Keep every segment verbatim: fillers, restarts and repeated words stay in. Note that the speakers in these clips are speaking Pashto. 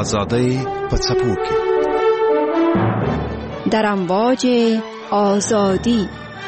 آزادی په څپو کې در امواج آزادی.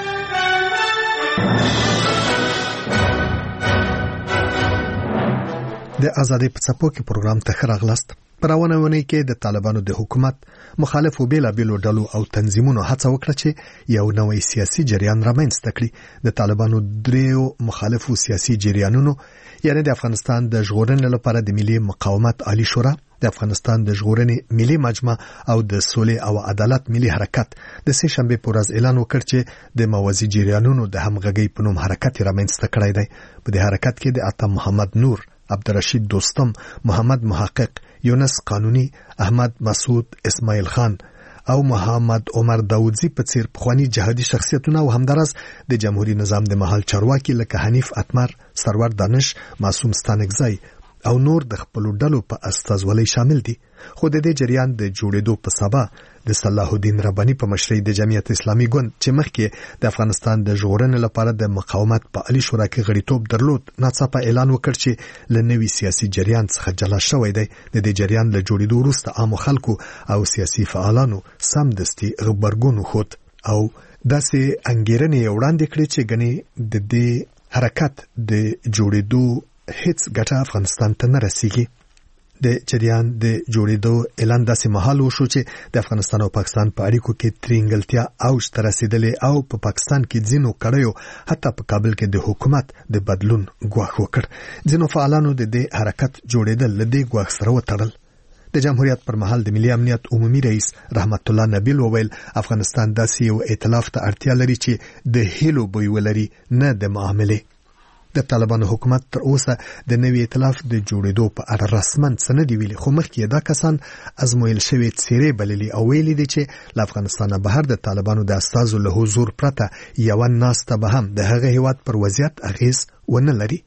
د آزادی په څپو کې پروګرام ته ښه راغلاست. په روانه ونې کې د طالبانو د حکومت مخالفو بیلابیلو ډلو او تنظیمونو هڅه وکړه چې یو نوی سیاسي جریان رامنځته کړي. د طالبانو دریو مخالفو سیاسي جریانونو یعنی د افغانستان د ژغورنې لپاره د ملي مقاومت عالی شورا، د افغانستان د ژغورنې ملي مجمع او د سولې او عدالت ملي حرکت د سه شنبه پر ورځ اعلان وکړ چې د موازی جریانونو د همغږي په نوم حرکت رامنځته کړی دی. په دې حرکت کې د عطا محمد نور، عبدالرشید دوستم، محمد محقق، یونس قانونی، احمد مسعود اسماعیل خان او محمد عمر داودزی په څیر پخوانی جهادي شخصیتونه او همدارس د جمهوریت نظام د محل چارواکي لکه حنیف اتمر، سرور دانش، معصوم ستانکزی او نور د خپل ډلو په استازولۍ شامل دي. خو د دې جریان د جوړېدو په سبا د صلاح الدین رباني په مشرۍ د جمعیت اسلامي ګوند چې مخکې د افغانستان د ژغورنې لپاره د مقاومت په عالی شورا کې غړیتوب درلود، ناڅاپه اعلان وکړ چې له نوي سیاسي جریان څخه جلا شوی دی. د دې جریان له جوړېدو وروسته عامو خلکو او سیاسي فعالانو سمدستي غبرګون وښود او داسې انګېرنې وړاندې کړې چې ګنې د دې حرکت د جوړېدو هیڅ ګټه افغانستان ته نه رسیږي. د جریان د جوړېدو اعلان داسې مهال وشو چې د افغانستان او پاکستان په اړیکو کې ترینګلتیا اوج ته رسیدلې او په پاکستان کې ځینو کړیو حتی په کابل کې د حکومت د بدلون ګواښ وکړ. ځینو فعالانو د دې حرکت جوړېدل له دې ګواښ سره وتړل. د جمهوریت پر مهال د ملي امنیت عمومي رئیس رحمت الله نبیل وویل افغانستان داسې یو ائتلاف ته اړتیا لري چې د هیلو بوی ولري، نه د معاملې. د طالبانو حکومت تر اوسه د نوي ائتلاف د جوړېدو په اړه رسماً څه نه دی ویلي، خو مخکې دا کسان ازمویل شوي څیرې بللي او ویلي دي چې له افغانستانه بهر د طالبانو د استازو له حضور پرته یوه ناسته به هم د هغه هیواد پر وضعیت اغیز ونه لري.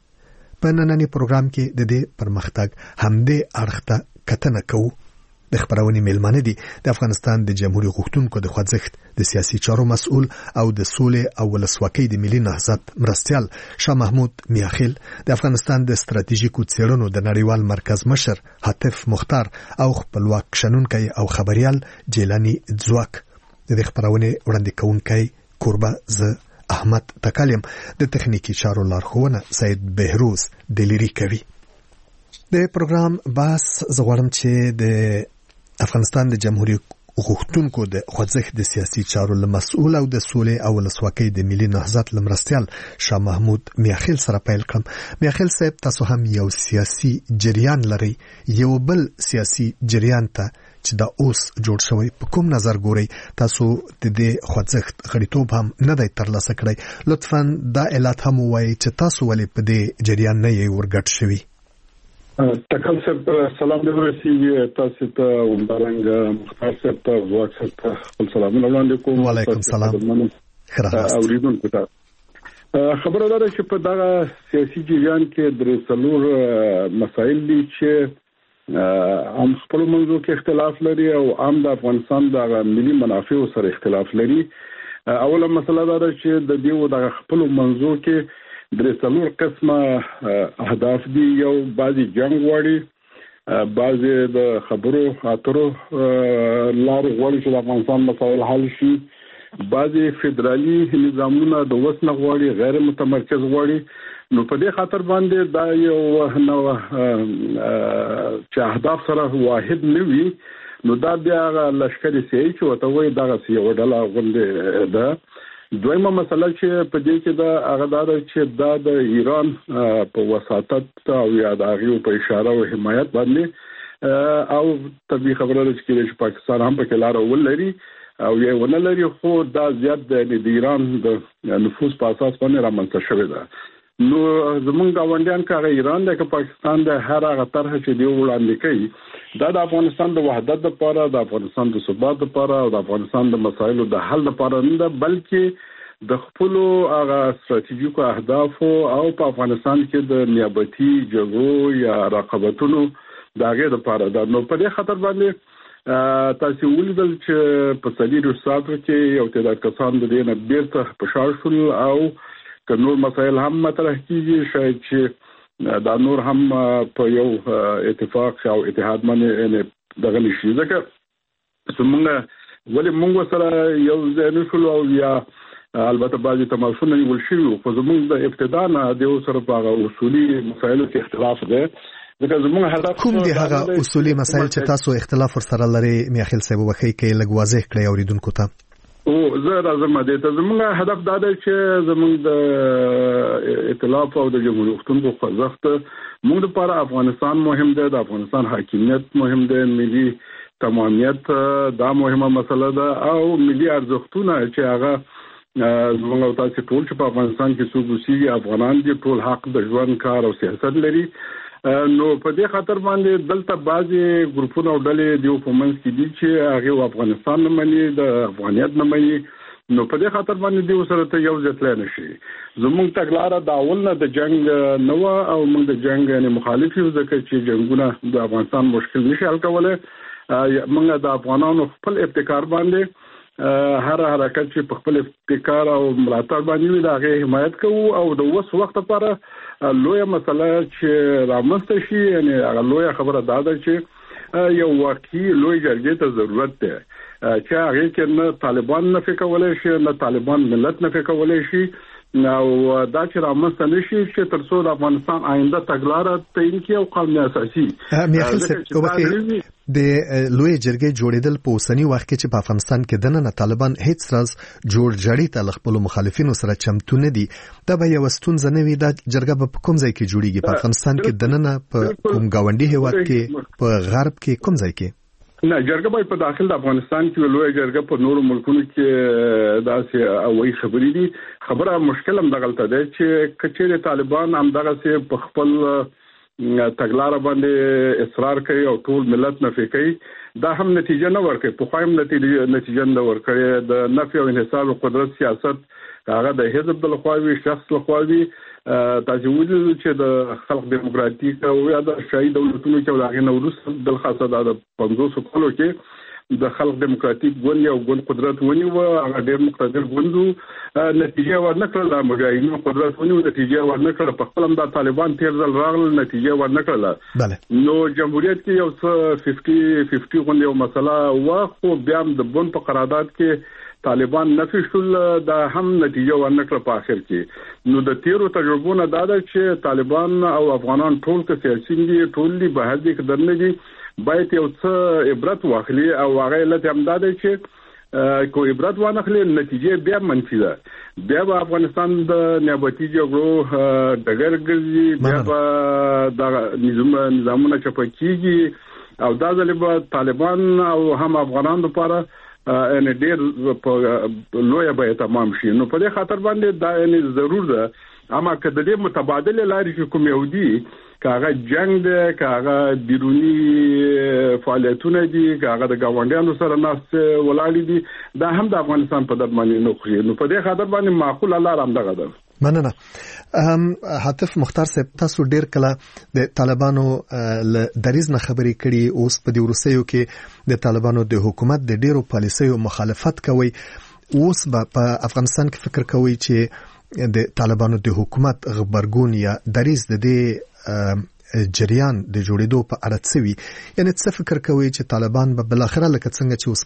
په ننني پروګرام کې د دې پرمختګ همدې اړخ ته کتنه کوو. د خبرونې میلمانه دي د افغانستان د جمهوریت غوښتونکو د خوځښت د سیاسي چارو مسؤل او د سولې او ولسواکۍ د ملي نهضت مرستیال شاه محمود میاخیل، د افغانستان د ستراتیژیکو څېړنو د نړیوال مرکز مشر حاتف مختار او خپلواک شنونکی او خبريال جیلانی ځواک. د دې خبرونې وړاندې کوونکی کوربه ز احمد تکالیم، د تخنیکی چارو لارښوونه سید بهروز دلیری کوي. د پروګرام باس زغړم چې د افغانستان د جمهوریت غوښتونکو د خوځښت د سیاسي چارو مسؤل او د سولې او ولسواکۍ د ملي نهضت لمرستیال شاه محمود میاخیل سره پیل کړم. میاخیل صاحب، تاسو هم یو سیاسي جریان لري، یو بل سیاسي جریان ته چې دا اوس جوړ شوی په کوم نظر ګوري؟ تاسو د دې خوځښت غړیتوب هم نه دی ترلاسه کړی، لطفاً دا علت هم ووایئ چې تاسو ولې په دې جریان نه یې ورګډ شوي. تکل صاحب سلام دې ورسیږي تاسو ته ومدارنګ مختار صاحب ته ځواک صاحب ته خپل سلامونه وړاندې کوم. وعلیکم سلام. اوریدونکو ته خبره ده چې په دغه سیاسي جریان کې درې څلور مسایل دي چې هم خپل منځو کې اختلاف لري او هم د افغانستان د ملي منافعو سره اختلاف لري. اوله مسله ده چې د دې د خپل منځو کې درې څلور قسمه اهداف دي. یو بعضی جنگ غواړي، بعضی د خبرو اترو لار غواړي چې د افغانستان مسایل حل شي، بعضی فدرالي نظامونه د وسنه غواړي، غیر متمرکز غواړي. نو په دې خاطر باندې دا یو نو چې اهداف سره واحد نه وي، نو دا بیا لشکري سي چې وته وي دا یو ډله غونډه ده. دویمه مسله چې په دې کې دا هغه دا چې دا د ایران په وساطت او یا د هغه په اشاره او حمایت باندې او طبي خبره ده چې پاکستان هم په لار ولري او یې ونه لري، خو دا زیات د ایران د نفوذ په اساس باندې رامنځته شوی ده. نو زمونږ غونډیان کاغه ایران د پاکستان د هر هغه طرح چې دی وړاندې کوي دا د افغانستان د وحدت لپاره، د افغانستان د ثبات لپاره او د افغانستان د مسایلو د حل لپاره نه، بلکې د خپل هغه ستراتیژیکو اهداف او په افغانستان کې د نیابتي جګړو یا رقابتونو د هغه لپاره ده. نو په دې خاطر باندې تاسو ولیدل چې په څلورو ساعتو کې یو تعداد کسان د دې نه بیرته په شاړ شول او که نور مسایل هم مطرح کیږي، شاید چې دا نور هم په یو اتفاق او اتحاد باندې دغه نشي ځکه څنګه ولې موږ سره یو ځای نشو او یا البته بعضی تماسونه ول شي خو زموږ د ابتدا نه د سره په اصولي مسایلو کې اختلاف دی ځکه زموږ هدف کوم دي هغه اصولي مسایل چې تاسو اختلاف ورسره لري میاخیل صاحب وخی کې لږ واضح کړئ اوریدونکو ته او زه راځم د ته زموږ هدف دا دی چې زموږ د ائتلاف او د جمهوریت خپلو خوځښت موږ لپاره افغانستان مهم دی د افغانستان حاکمیت مهم دی ملي تمامیت دا مهمه مسله ده او ملي ارزښتونه چې هغه زموږ او تاسو ټول چې په افغانستان کې څوک اوسېږي افغانان دي ټول حق د ژوند کار او سیاست لري نو په دې خاطر باندې دلته بعضي ګروپونه او ډلې دی په منځ کې دي چې هغه افغانستان نه مني د افغانیت نه مني نو په دې خاطر باندې دی سره ته یو ځتل نه شي زموږ تګلارې دا اول نه د جنگ نو او موږ د جنگ یعنی مخالف یو ځکه چې جنگونه د افغانستان مشکل نشي حل کولای موږ د افغانانو خپل ابتکار باندې هر حرکت چې په خپل ابتکار او ملاتړ باندې وي دا غي حمایت کوو او د اوس وخت لپاره لوی مسله چې رامنځته شي یعنی هغه لوی خبره دا ده چې یو واقعي لوی جرګې ته ضرورت ده چې هغه کې نه طالبان نه فکرولای شي نه طالبان ملت نه فکرولای شي نو دا چې رامنځته نشي چې تر څو د افغانستان آینده تګلارې تعین کړي او قانون اساسي میاخیل صاحب د لوی جرګې جوړیدل په اوسنی وخت کې چې په افغانستان کې دننه طالبان هیڅ راز جوړ جړی ته خپل مخالفینو سره چمتو نه دي دا به یو ستونزه نه وي دا جرګه په کوم ځای کې جوړیږي په افغانستان کې دننه په کوم گاونډي هیواد کې په غرب کې کوم ځای کې نه جرګه به په داخل د افغانستان کې لوی جرګه په نورو ملکونو کې داسې اوي خبرې دي خبره مشکل هم دغلطه ده چې کچېره طالبان هم دغه سه په خپل تګلارې باندې اصرار کوي او ټول ملت نه کوي دا هم نتیجه نه ورکړي په خایم نتیجه نتیجه نه ورکړي د نفي او انحصار او قدرت سیاست هغه د حزب د لخواوي شخص لخواوي تاسو ویل چې د خلق دیموکراتیک او یا د شاهي دولتونو کې ولغې نو روس د خاصه د پنځوس کلو کې د خلق دیموکراتیک ګوند یو ګوند قدرت ونیو هغه ډېر مقتدر ګوندو نتیجه ورنکړه د مجاهدینو قدرت ونیو نتیجه ورنکړه په خپل د طالبان تیر ځل راغله نتیجه ورنکړه نو جمهوریت کې یو پنځه پنځه غوندې یو مسله واخو بیا د بون په قرارداد کې طالبان نفي شول دا هم نتیجه ورنکړه په اخر کې نو د تیرو تجربو نه دا ده چې طالبان او افغانان ټول کې سیاسي دي ټول دي به هدي کډنه دي باید یو څه عبرت واخلي او هغه لته هم دا ده چې کو عبرت وانخلي نتیجه بیا منفي ده بیا په افغانستان د نیابتي جګړو دغه ګرځي بیا په د نظامونه چپکیږي او دا ځل به طالبان او هم افغانان لپاره ان ډېر په لوی به تمام شي نو په دې خاطر باندې دا یعنی ضرور ده اما کله دې متبادل لارې کوم یو دي کاغه جنگ ده کاغه بیرونی فعالیتونه دي کاغه د گاونډیانو سره ناس ولاړ دي دا هم د افغانستان په دد باندې نو خو نو په دې خاطر باندې معقول الله رحم دغه ده مننه ام حاتف مختار صاحب تاسو ډیر کله د طالبانو ل دریز نه خبرې کړي اوس په دې ورسېو کې د طالبانو د حکومت د ډیرو پالیسیو مخالفت کوي اوس په افغانستان کې فکر کوي چې د طالبانو د حکومت خبرګون یا دریز د دې جریان د جوړېدو په اړه څه وی یعنی څه فکر کوي چې طالبان به بل اخره لکه څنګه چې اوس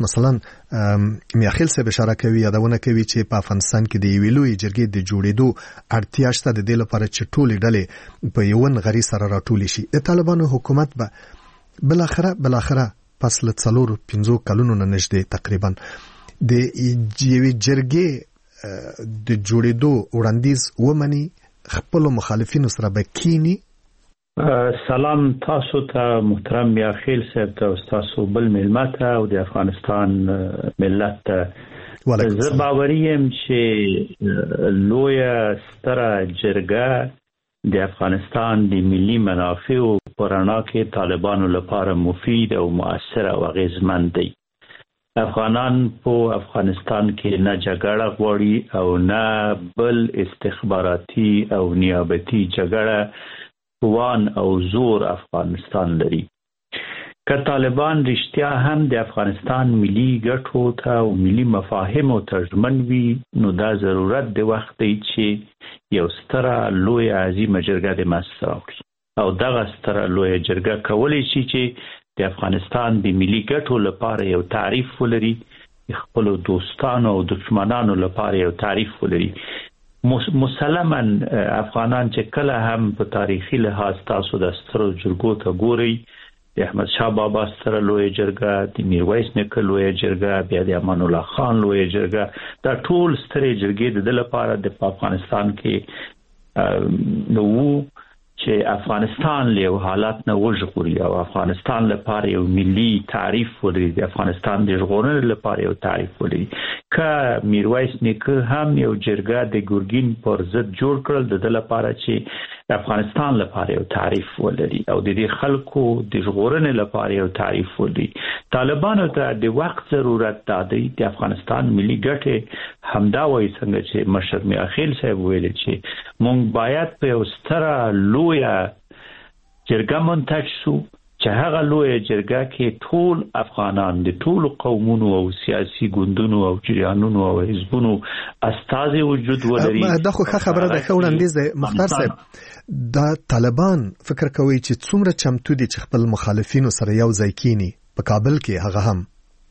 مثلا میاخیل صاحب اشاره کوي یادونه کوي چې په افغانستان کې د ویلوي جرګې د جوړېدو اړتیا شته د دې لپاره چې ټول ډلې په یو غری سره راټول شي د طالبانو حکومت به بل اخره بل اخره پس له څلور پنځو کلونو نه نږدې تقریبا د یوې جرګې د جوړېدو وړاندیز ومني خپل مخالفینو سره به کینی سلام تاسو ته محترم میاخیل صاحب ته تاسو بل ملت او د افغانستان ملت ته زه باوریم چې لوی ستره جرګه د افغانستان د ملي منافع په رڼا کې طالبانو لپاره مفید او مؤثر او اغیزمند دی افغانان په افغانستان کې نه جګړه غواړي او نه بل استخباراتي او نیابتي جګړه وان او زور افغانستان لري که طالبان رښتیا هم د افغانستان ملي ګټو ته او ملي مفاهیمو ته ژمن وي نو دا ضرورت د وخت دی چې یو ستره لوی عظیمه جرګه د منځته راوړي او دغه ستره لوی جرګه کولی شي چې د افغانستان د ملي ګټو لپاره یو تعریف ولري، خپل دوستانو او دشمنانو لپاره یو تعریف ولري. مسلماً افغانان چې کله هم په تاریخي لحاظ تاسو د سترو جرګو ته ګورئ، د احمد شاه بابا ستره لوی جرګه، د میرویس نیکه لوی جرګه، بیا د امان الله خان لوی جرګه، دا ټول سترې جرګې د دې لپاره د افغانستان کې نو چې افغانستان له حالات نه وژغوري او افغانستان لپاره یو ملي تعریف ولري، د افغانستان د ژغورنې لپاره یو تعریف ولري. که میرویس نیکه هم یو جرګه د ګورګین پر ضد جوړ کړل د دې لپاره چې افغانستان لپاره یو تعریف ولري او د دې خلکو د ژغورنې لپاره یو تعریف ولري. طالبانو ته د وخت ضرورت دی د افغانستان ملي ګټې همدا وایي څنګه چې مشر میاخیل صاحب ویل چې مونږ باید په یو ستره لویه جرګه منتج شو چې هغه لویه جرګه کې ټول افغانان د ټول قومونو او سیاسي ګوندونو او جریانونو او حزبونو استازي وجود ولري. دا خو ښه خبره ده. ښه وړاندیز دی مختار صاحب. دا طالبان فکر کوي چې څومره چمتو دي چې خپل مخالفینو سره یو ځای کینی په کابل کې؟ هغه هم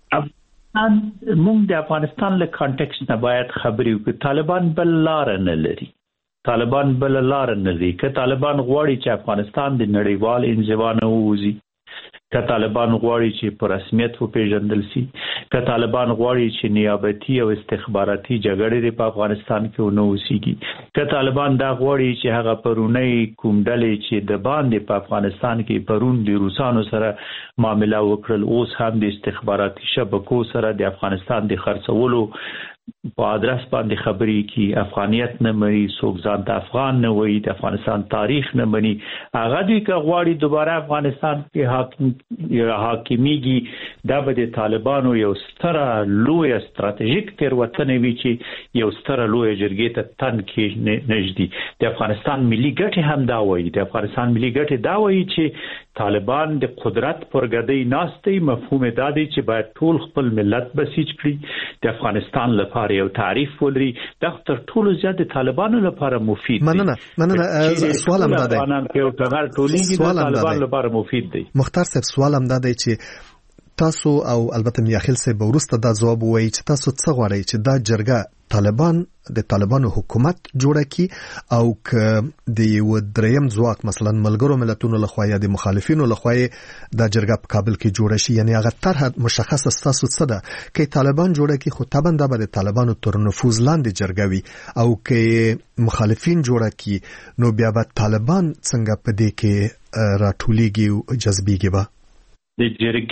موږ د افغانستان له کانټیکس نه باید خبرې وکړو. طالبان بل لار نه لري، طالبان بل لار نه لري. که طالبان غواړي چې افغانستان د نړیوال انزوا نه ووځي، که طالبان غواړي چې په رسمیت وپیژندل شي، که طالبان غواړي چې نیابتي او استخباراتي جګړې په افغانستان کې ونه وسیږي، که طالبان دا غواړي چې هغه پرونی کوم ډلې چې د باندې په افغانستان کې پرون د روسانو سره معامله وکړل اوس هم د استخباراتي شبکو سره د افغانستان د خرڅولو په ادرس باندې خبرې کی، افغانیت نه مني، څوک ځان ته افغان نه وایي، د افغانستان تاریخ نه مني، هغه دوی که غواړي دوباره افغانستان کې حاکم یا حاکمیږي، دا به د طالبانو یو ستره لویه ستراتیژیک تېروتنه وي چې یو ستره لویه جرګې ته تن کې نږدي. د افغانستان ملي ګټې هم دا وایي، د افغانستان ملي ګټې دا وایي چې طالبان د قدرت پر ګدۍ ناست دي. مفهوم دا دی چې باید ټول خپل ملت بسیج کړي، د افغانستان لپاره یو تعریف ولري. دا تر ټولو زیات د طالبانو لپاره مفید دی. مننه مننه. سوال هم دا دی طالبان لپاره مفید دی. مختار صاحب سوال هم دا دی چې تاسو او البته میاخیل صاحب ورسته دا جواب وایي چې تاسو څه غواړئ چې دا جرګه طالبان د طالبانو حکومت جوړه کی او ک د یو دریم ځواک مثلا ملګرو ملتونو لخوا یا د مخالفینو لخوا د جرګه په کابل کې جوړه شي، یعنی هغه طرح مشخص تاسو څه ده کې طالبان جوړه کی خو طبعا د بل طالبانو تر نفوذ لاندې جرګه وي او کې مخالفین جوړه کی نو بیا به طالبان څنګه په دې کې راټولېږي او جذبېږي؟ به د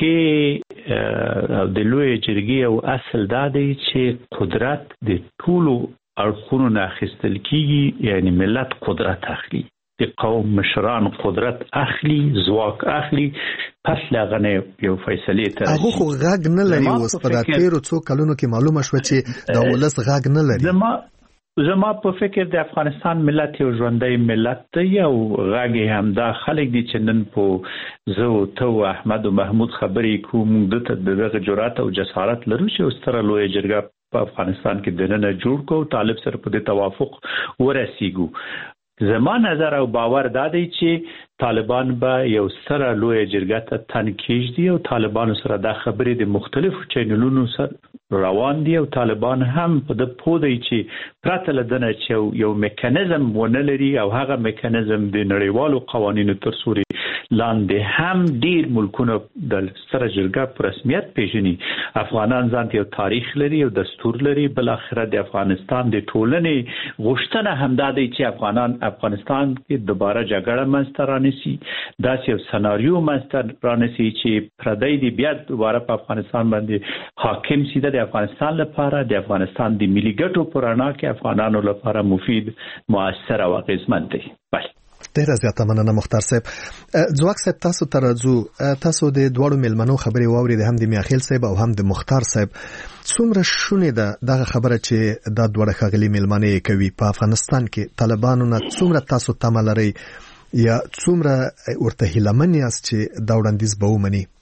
جرګې د لوی جرګې او اصل دا دی چې قدرت د ټولو اړخونو نه اخیستل کیږي، یعنی ملت قدرت اخلي، د قوم مشران قدرت اخلي، ځواک اخلي، پس لغنه یو فیصله تر هغه خو غږ نه لري. اوس په داتیرو څو کلونو کې معلومه شو چې د ولس غږ نه لري. زما زما په فکر د افغانستان ملت یو ژوندۍ ملت دی او غږ هم دا خلک دي چې نن په زه او ته او احمد او محمود خبرې کوم دته دغه جرأت او جسارت لرو چې ستره لوی جرګه په افغانستان کې دننه جوړ کو، طالب سره په توافق ورسیږو. زما نظر او باور دا دی چې طالبان به یو سره لوی جرګه ته تن کېږدي او طالبانو سره دا خبرې د مختلفو چینلونو سره روان دي او طالبان هم په د پودی چې پرته لدنه چې یو میکانیزم ونه لري او هغه میکانیزم د نړیوالو قوانینو تر سوري لاندې هم ډیر ملکونه د سره جرګه په رسمیت پیژني. افغانان ځان یو تاریخ لري او دستور لري. بل اخره د افغانستان د ټولنې غوښتنه همدا دی چې افغانان افغانستان کې دوباره جګړه منځته رانیسي، داسې یو سناریو منځته رانیسي چې پردی دی بیا دوباره په افغانستان باندې حاکم سي. د افغانستان لپاره د افغانستان د ملي ګټو پر اړه کې افغانانو لپاره مفید، مؤثر او اغیزمن دی. بله ډیره زیاته مننه مختار صاحب. ځواک صاحب تاسو ته راځو. تاسو د دوړو ملمنو خبرې واورید، هم د میاخیل صاحب او هم د مختار صاحب. څومره شونې ده دغه خبره چې دا دوړه خغلی ملمنې کوي په افغانستان کې طالبانو نه څومره تاسو تمه لرئ یا څومره ورته هیلمن یاست چې دا وړاندیز به ومني؟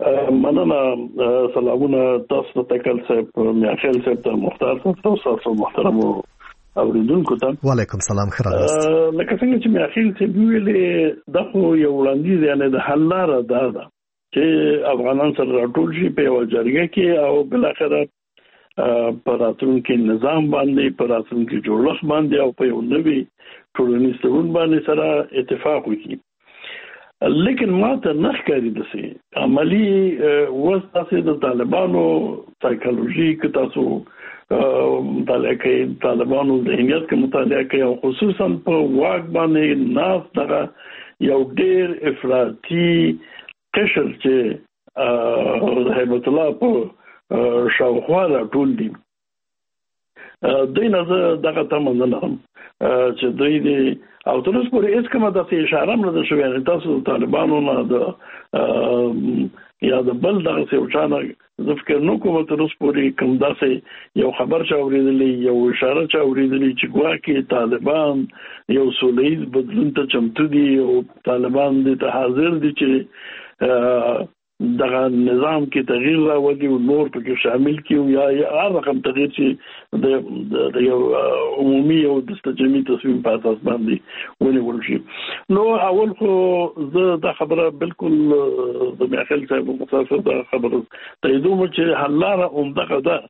مننه سلامونه تاسو ته کل صاحب میاخیل صاحب ته مختار تاسو تاسو محترم اوریدونکو ته وعلیکم سلام خراست لکه څنګه چې میاخیل صاحب ویلې دغه یو وړاندیز یعنی د حل لاره ده چې افغانان سره راټول شي په یو جرګه کې او بل اخر په راتلونکي نظام باندې په راتلونکي جوړښت باندې او په یو نوي ټولنیز تړون باندې سره اتفاق وکړي. لیکن ما ته نه ښکاري دسي عملی وساسه د طالبانو سایکولوژي کې تاسو مطالعه کوي طالبانو ذهنیت کې مطالعه کوي او خصوصا په واک باندې ناس دغه یو ډېر افراطي قشر چې هیبت الله په شاوخوا راټول دي دوی نه دغه تمه نه لرم چې دوی دي او تر اوسه پورې هیڅ کومه د اشاره نه ده شوې نه تاسو طالبانو نه د یا د بل دغه څه وچانه زه فکر نو کوم تر اوسه پورې کوم داسې یو خبر چا اورېدلې یو اشاره چا اورېدلې چې ګواکې طالبان یو سولهییز بدلون ته چمتو دي او طالبان دې ته حاضر دي چې دغه نظام کې تغییر راوړي او نور پکې شامل کیو یا هر رقم تغییر چې د یو عمومي او د استجماعي تصمیم په اساس باندې ونیول شي. نو اول خو زه دا خبره بالکل د میاخیل صاحب مختصر دا خبره تاییدوم چې حل لاره همدغه ده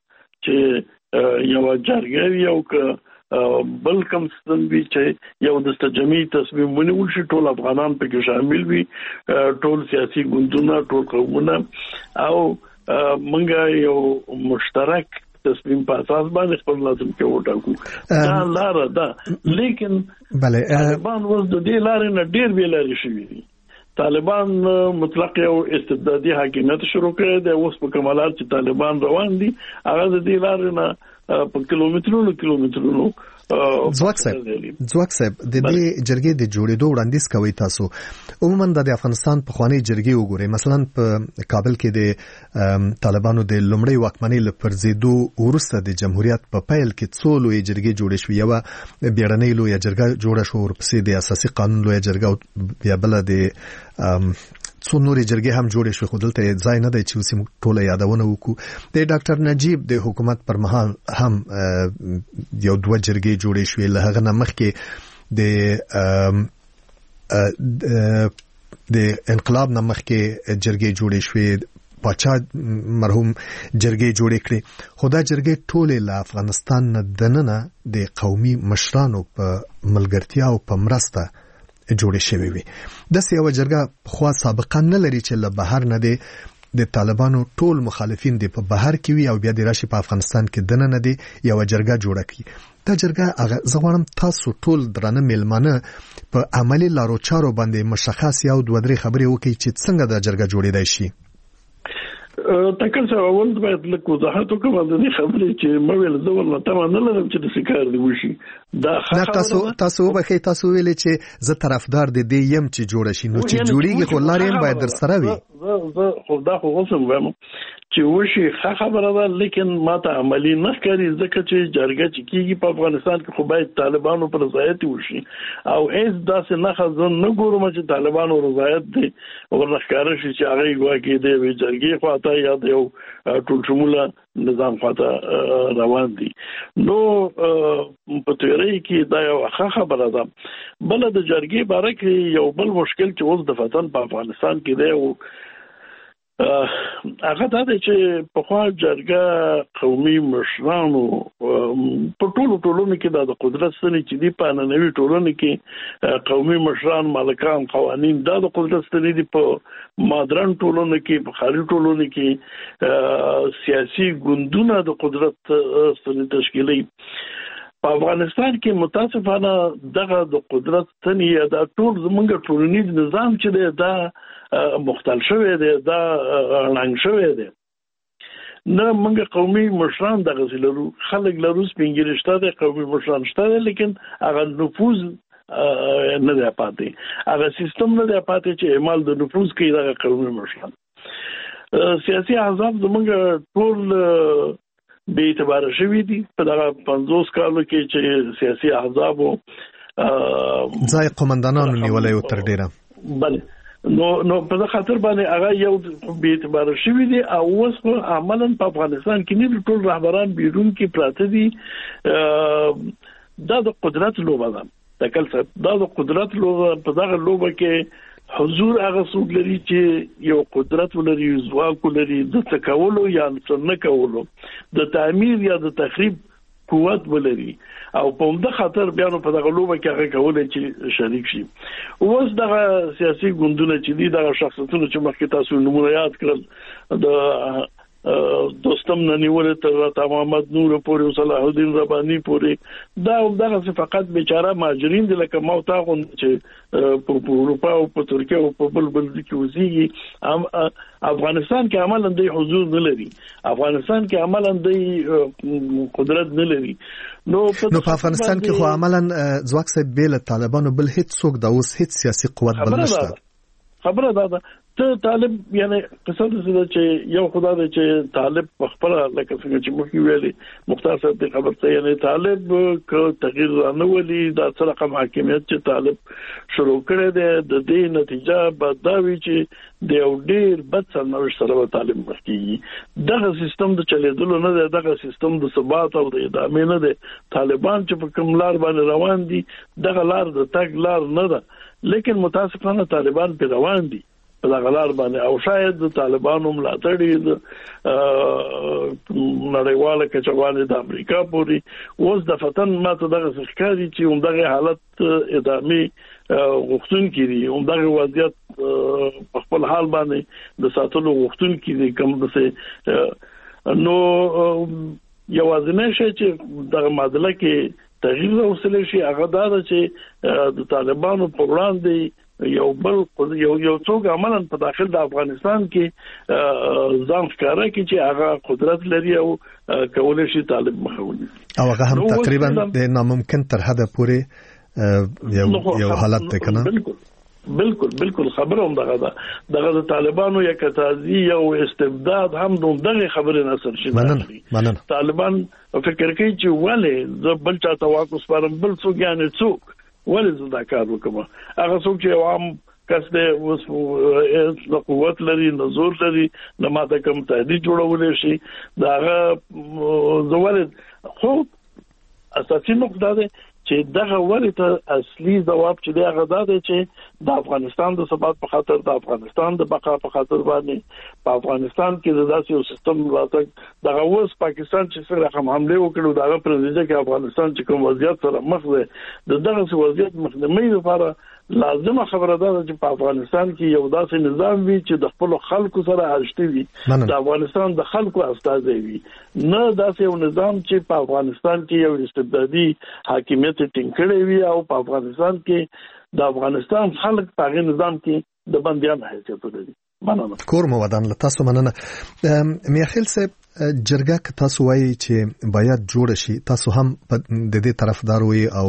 چې یو جرګه یو ک بل کوم ستن وی چې یو د استجماعي تصمیم ونیول شي ټول افغانان پکې شامل وي ټول سیاسي ګوندونه ټول قومونه او منګه یو مشترک تصمیم په اساس باندې خپل لازم کې وټاکو دا لاره ده. لیکن بله طالبان اوس د دې لارې نه ډېر بې لارې شوي دي. طالبان مطلق یو استبدادي حاکمیت شروع کړی دی اوس په کمالات چې طالبان روان دي هغه د دې لارې نه په کیلومترونو کیلومترونو ځواک صاحب ځواک صاحب د دې جرګې د جوړېدو وړاندیز کوي تاسو عموما د افغانستان په خواني جرګې وګورئ مثلا په کابل کې د طالبانو د لومړی واکمنۍ لپرزیدو وروسته د جمهوریت په پیل کې څو لوی جرګې جوړې شوې یو بیړنۍ لوی جرګه جوړه شو ورپسې د اساسي قانون لوی جرګه بیا بل د څو نورې جرګې هم جوړې شوې خو دلته ځای نه دی چې اوس ټوله یادونه وکړو. د ډاکټر نجیب د حکومت پر مهال هم یو دوه جرګې جوړې شوې له هغه نه مخکې د د انقلاب نه مخکې جرګې جوړې شوې پاچا مرحوم جرګې جوړې کړې خو دا جرګې ټولې له افغانستان نه دننه د قومي مشرانو په ملګرتیا او په مرسته جوړې شوې وي. داسې یو جرګه خو سابقه نه لري چې له بهر نه دی د طالبانو ټول مخالفین دی په بهر کې وي او بیا د راشي په افغانستان کې دنه نه دی یو جرګه جوړه کړي. دا جرګه هغه زغوانم تاسو ټول درنه میلمانه په عملی لارو چارو باندې مشخص یو دوه درې خبرې وکړي چې څنګه دا جرګه جوړېدای شي. تکل څه اول باید لکه وضاحت وکړم د دې خبرې چې مې ویل زه ولله تمام نه لرم چې د سکار دی وشي دا تاسو تاسو به تاسو ویل چې زه طرفدار د دې يم چې جوړ شي نو چې جوړیږي خو لارې هم باید در سره وي. زه خو دا خو اوسم وایم چې وشي ښه خبره ده لیکن ماته عملی نه ښکاري ځکه چې جرګه چې کیږي په افغانستان کې خو باید طالبانو پر رضایت وشي او هیڅ داسې نه خزن نه ګورم چې طالبانو رضایت دی ورنښکاره شي چې هغه ګواکې دی وی جرګې خواته یا د یو ټول شموله نظام خواته روان دي. نو په تیوري کې دا یو ښه خبره ده. بل د جرګې باره کې یو بل مشکل چې اوس د وطن په افغانستان کې دی او هغه دا دی چې په خوا جرګه قومي مشرانو په ټولو ټولنو کې دا د قدرت ستنې چې دی په ننوي ټولنو کې قومي مشران مالکان قوانین دا د قدرت ستنې دی په مادرن ټولنو کې په خارجي ټولنو کې سیاسي ګوندونه د قدرت ستنې تشکیلي. په افغانستان کې متاسفانه دغه د قدرت ستنې دا ټول زمونږ ټولنیز نظام چې دی دا مختل شوی دی دا رنګ شوی دی نه موږ قومي مشران دغه لرو خلک لرو سپینګری شته د قومي مشران شته لیکن هغه نفوذ نه دی پاتې هغه سیستم نه دی پاتې چې اعمال د نفوذ کوي دغه قومي مشران. سیاسي احزاب زموږ ټول بې اعتباره شوي دي په دغه پنځوس کالو کې چې سیاسي احزاب ځای قومندانانو نیولای و تر ډیره بله نو نو په خاطر باندې هغه یو به اعتبار شوی دی او اوس عملاً په افغانستان کې نه ټول رهبران بیرون کې پراته دي. دا د قدرت لوبه ده تکل څه دا د قدرت لوبه په دغه لوبه کې حضور هغه څوک لري چې یو قدرت ولري ځواک ولري د تکولو یا څنګه کولو د تعمیر یا د تخریب قوت ولري او په همدا خاطر بیا نو په دغه لوبه کې هغه کولای چې شریک شي. اوس دغه سیاسي ګوندونه چې دي دغه شخصیتونه چې مخکې تاسو نمونه یاد کړل د دوستم ننیول تر راته محمد نور پورې صلاح الدین ربانی پورې دا دغه فقط بیچاره ماجرین دي لکه ما تا غون چې په اروپا او په ترکیه او په بل بل کې وزيږي. افغانستان کې عملاً د حضور نه لري، افغانستان کې عملاً د قدرت نه لري. نو په افغانستان کې خو عملاً ځواک سي بیل طالبانو بل هیڅ څوک د اوس هیڅ سیاسي قوت بل نشته. خبره ده ده ته طالب یعنی قصه ده چې یو خدای دی چې طالب خپل لکه څنګه چې مخکې ویلي مختار صاحب د خبر ته یعنی طالب ک تغییر نه ولي دا سره کوم حاکمیت چې طالب شروع کړی دی د دې نتیجه بداوي چې د یو ډیر بد سرنوشت سره طالب مخکې دغه سیستم د چلیدلو نه دی، دغه سیستم د ثبات او د ادامې نه دی. طالبان چې په کوم لار باندې روان دي دغه لار د تګ لار نه ده، لیکن متاسفانه طالبان په روان دي په دغه لار باندې او شاید د طالبانو ملاتړي د نړیواله کچوالې د امریکا پورې اوس د فتن ماته دغه ښکاري چې همدغه حالت ادامي غوښتون کړي، همدغه وضعیت په خپل حال باندې د ساتلو غوښتون کړي کوم څه. نو یوازینی شی چې دغه معادله کې تغییر راوستل شي هغه دا چې د طالبانو په وړاندې یو بل یو یو څوک عملاً په داخل د افغانستان کې ځان ښکارا کوي چې هغه قدرت لري او کولای شي طالب مخاوني او هغه هم تقریبا د ناممکن تر حد پورې یو یو حالت ده کنه. بالکل بالکل خبره هم دغه ده دغه د طالبانو یا کتازي او استبداد هم دغه خبره نصر شي. مننه طالبان فکر کوي چې ولې بل چا تواکس پرم بل څوک یعنی څوک ولې زدا کار وکم هغه څوک چې عام کس دې اوس د قوت لري نزور لري نه ماته کوم تهدید جوړول شي داغه زوالد خو اساسي نقطه ده چې دغه ورته اصلي جواب چې دغه دا ده چې د افغانستان د ثبات په خاطر د افغانستان د بقا په خاطر باندې په افغانستان کې د داسې یو سیستم راځي دغه اوس پاکستان چې سره هم حمله وکړو دغه پرځه کې افغانستان چې کوم وضعیت سره مخ ده د دغه وضعیت مخنیوي لپاره لازمه خبره ده چې په افغانستان کې یو داسې نظام وي چې د خپل خلکو سره اړشتي وي، د افغانستان د خلکو استازي وي، نه داسې یو نظام چې په افغانستان کې یو استبدادي حاکمیت ټینګ کړی وي او په افغانستان کې د افغانستان خلک په هغه نظام کې د بنديان حیثیت لري. مننه. کور مو ودان له تاسو مننه. میاخیل صاحب جرګه که تاسو وایي چې باید جوړ شي تاسو هم د دې طرفدار وي او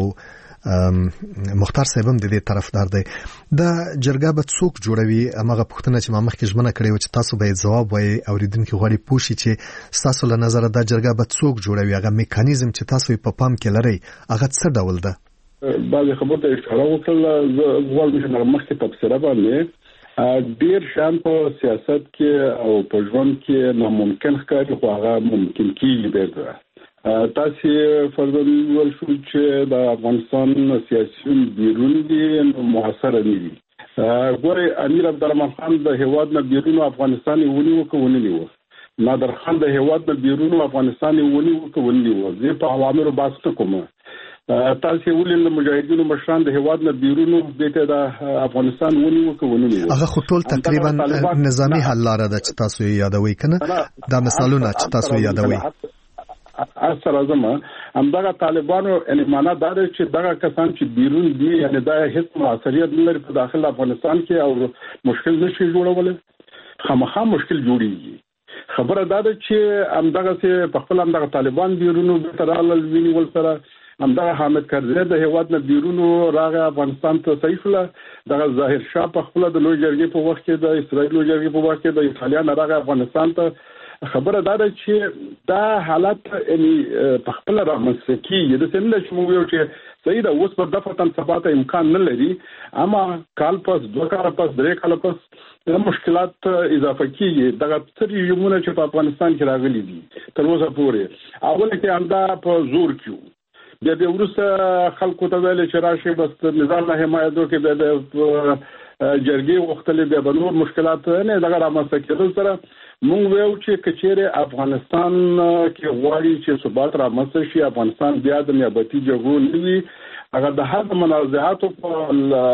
مختار صاحب هم د دې طرفدار دی. دا جرګه به څوک جوړوي؟ هغه پوښتنه چې ما مخکې ژمنه کړې و چې تاسو به جواب وایي اوریدونکو غواړي پوښي چې تاسو له نظر دا جرګه به څوک جوړوي، هغه میکانیزم چې تاسو په پام کې لري هغه څه ډول ده؟ بعضې خبرو ته اشاره وکړله زه غواړم چې مخکې تبصره باندې ډېر شیان په سیاست کې او په ژوند کې ناممکن ښکاري خو هغه ممکن کېږي بیرته. تاسو فرضاً ول شو چې د افغانستان سیاسيون بیرون دي نو موثر نه دي. ګوري امیر عبدالرحمن خان د هیواد نه بیرون افغانستان ونیو کو ونیو، نادر خان د هیواد نه بیرون افغانستان ونیو کو ونیو. زه په عواملو باسط کوم تاسو ولې د مجاهدینو مشران د هیواد نه بیرون دته د افغانستان ونیو کو ونیو. هغه خو ټول تقریبا نظامی حل لاره ده چې تاسو یادوي کنه دا مثالونه چې تاسو یادوي. اثر اعظم همدغه طالبانو یعنی معنا دا دی چې دغه کسان چې بیرون دي یعنی دا هیڅ موثریت نه لري په داخل افغانستان کې او مشکل نشي جوړول، خامخا مشکل جوړیږي. خبره دا ده چې همدغه چې په خپل همدغه طالبان بیرونو ترال وینول سره همدغه حامد کرزی د هیواد نه بیرونو راغی افغانستان ته صحیح له دغه ظاهر شاه په خپل د لوی جرګې په وخت کې د اسرائیل لوی جرګې په وخت کې د ایتالیا نه راغی افغانستان ته. خبره دا ده چې دا حالت یعنی په خپل رامنځته کیږي د څنګه چې موږ یو چې صحیح ده اوس په دفتن ثبات امکان نه لري اما کال پس دوه کال پس درې کال پس مشکلات اضافه کیږي دغه څه ریژمونه چې په افغانستان کې راغلي دي تر اوسه پورې اول کې همدا په زور کیو بیا د ورسره خلکو ته ویل چې راشي بس نظام نه حمایت وکړي د جرګې وختلې د بنور مشکلات نه دغه رامنځته کېدل سره موږ ویو چې کچېره افغانستان کې غواړي چې ثبات رامنځته شي افغانستان بیا د نیابتي جګړو نه وي هغه د هر منازعاتو په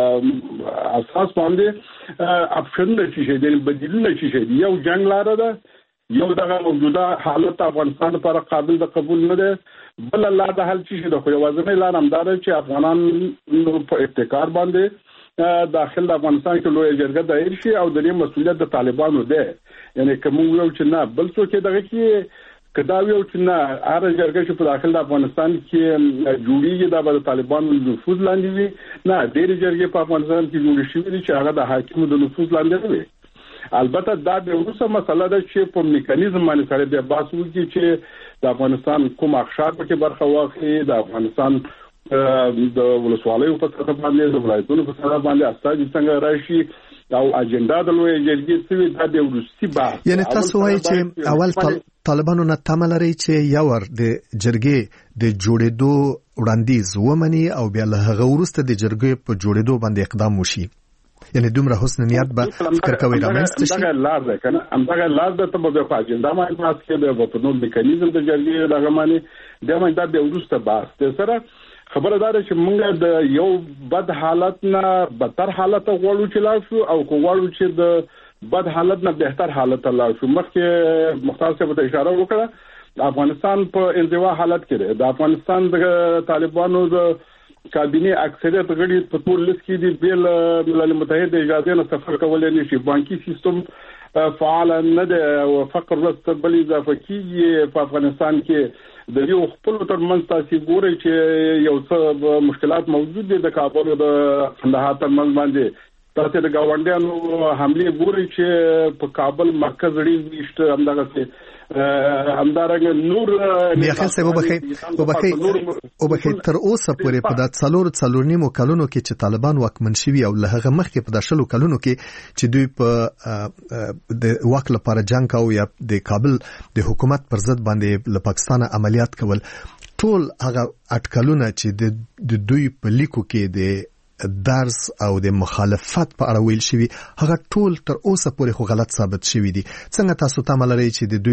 اساس باندې اپشن نشي د بدیل نشي یو جنگ لاره ده یو دغه موجوده حالت افغانستان لپاره قابل د قبول نه ده بل الله د حل شي د خو یوازې لار همدار چې افغانان په ابتکار باندې داخل د افغانستان کې لوی جرګه دایر شي او د دې مسؤلیت د طالبانو ده یعنی کوم یو چې نه بل څه کې دغه کې کدا یو چې نه هر جرګه چې په داخل د افغانستان کې جوړیږي د طالبانو نفوذ لاندې وي نه ډېر جرګې په افغانستان کې جوړ شي چې هغه د حاکمو د نفوذ لاندې وي البته دا د اوسه مسله ده چې په میکانیزم باندې سره د بحث وکړي چې د افغانستان کوم اقشار په برخه واخلي د افغانستان د ولسوالیو په سطح باندې د ولایتونو په سطح باندې استاد څنګه راشي او اجنډا د لوی جرګې سوي د دولتي بحث یعنی تاسو وایي چې اول طالبانو نه تمه لري چې یو ور د جرګې د جوړېدو وړاندیز ومني او بیا له هغه وروسته د جرګې په جوړېدو باندې اقدام وشي یعنی دومره حسن نیت به فکر کوي رامنځته شي دا لار ده کنه همدغه لار ده ته به په اجنډا باندې پاس کې به په نور میکانیزم د جرګې دغه باندې د باندې د وروسته بحث سره خبردار چې موږ د یو بد حالت نه بدتر حالت غواړو چې لا شو او غواړو چې د بد حالت نه بهتر حالت لا شو مخکې مختار صاحب ته اشاره وکړه افغانستان په انزوا حالت کې دی د افغانستان د طالبانو د کابینه اکثریت غړي په ټول لیست کې دي بل ملل متحد اجازه نه سفر کولای نشي بانکي سیستم فعال نه دی او فقر رست بل اضافه کیږي په افغانستان کې د یو خپل ترمنځ تاسو ګورئ چې یو څه مشکلات موجود دي د کابل د کندهار ترمنځ باندې تاسو د گاونډیانو حمله ګورئ چې په کابل مرکز لري وشته همدغه څه همدارنګ نور میاخل صاحب وبخې وبخې وبخې تر اوسه پورې په د څلور څلور نیمو کلونو کې چې طالبان واکمن شوي او له هغه مخکې په داشلو کلونو کې چې دوی په د واک لپاره جنگ او یا د کابل د حکومت پر ضد باندې له پاکستان عملیات کول ټول هغه اټکلونه چې د دوی په لیکو کې د درس او د مخالفت په اړه ویل شوی هغه ټول تر اوسه پورې خو غلط ثابت شوی دي څنګه تاسو ته ملري چې د دوی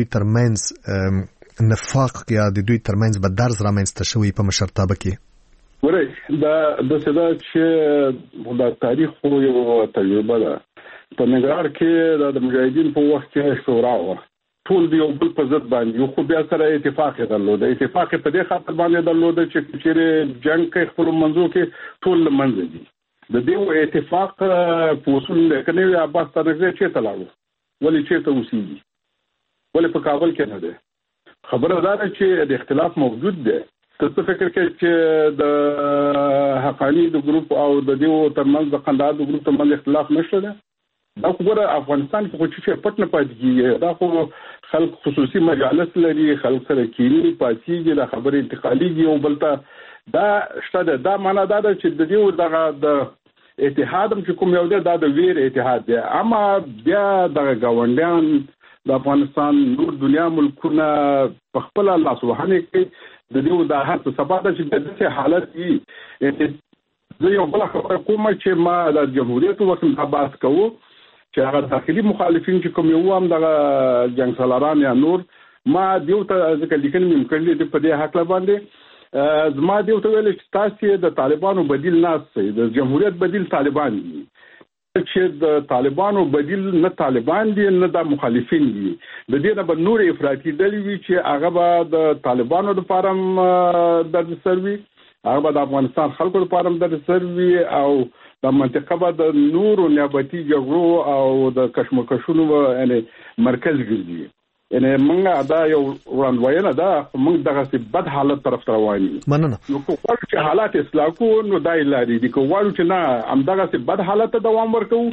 ترمنځ نفاق یا د دوی ترمنځ به درز رامنځته شوی په مشرتابه کې ورې دا د صدا چې د تاریخ خو یو تجربه ده په نګران کې د مجاهدین په وخت کې شورا و ټول دی یو بل په ضد باندې خو بیا سره اتفاق درلود اتفاق په دې خاطر باندې درلود چې چې جنگ کې خپل منځو کې ټول منځ دي د دې اتفاق په اصول کې نه عباس ترغه چې تلاړو ولې چې ته وسیږي ولې په کابل کې نه ده خبره ده چې د اختلاف موجود ده څه فکر کې چې د حقانی د ګروپ او د دې ترمنځ د قندهار د ګروپ ترمنځ اختلاف نشته ده دا خو افغانستان کې خو چې پټ نه پاتې کیږي دا خو خلک خصوصي مجالس لري خلک سره کینی پاتېږي د خبرې انتقالي او بلته دا شته دا معنا دا چې د دې دغه د اتحاد چې کوم یو دا د ویر اتحاد دی اما بیا د گاونډیان د افغانستان نور دنیا ملکونه په خپل الله سبحانه کې د دې د هر څه سبا د چې حالت یې زه یو بل خبره کوم چې ما د جمهوریت وخت د بحث کوو چې هغه داخلي مخالفین چې کوم یو هم د جنگ سالاران یا نور ما دیوته ځکه لیکنې مې کړلې د په دې حق باندې زما دیوته ویل چې تاسو د طالبانو بدیل نه سي د جمهوریت بدیل طالبان دي چې د طالبانو بدیل نه طالبان دي نه د مخالفین دي د دې نه به نور افراطي ډلې وي چې هغه به د طالبانو لپاره د سروي هغه د افغانستان خلکو لپاره د سروي او د منطقه به د نور نیابتي جګړو او د کشمکشونو یعنی مرکز ګرځي یعنی موږ دا یو وړاندوینه ده موږ دغه بد حالت طرف روان یو مننه نو کوم چې حالات اصلاح کو نو دای لري دي کوم چې نه هم دغه بد حالت ته دوام ورکو چې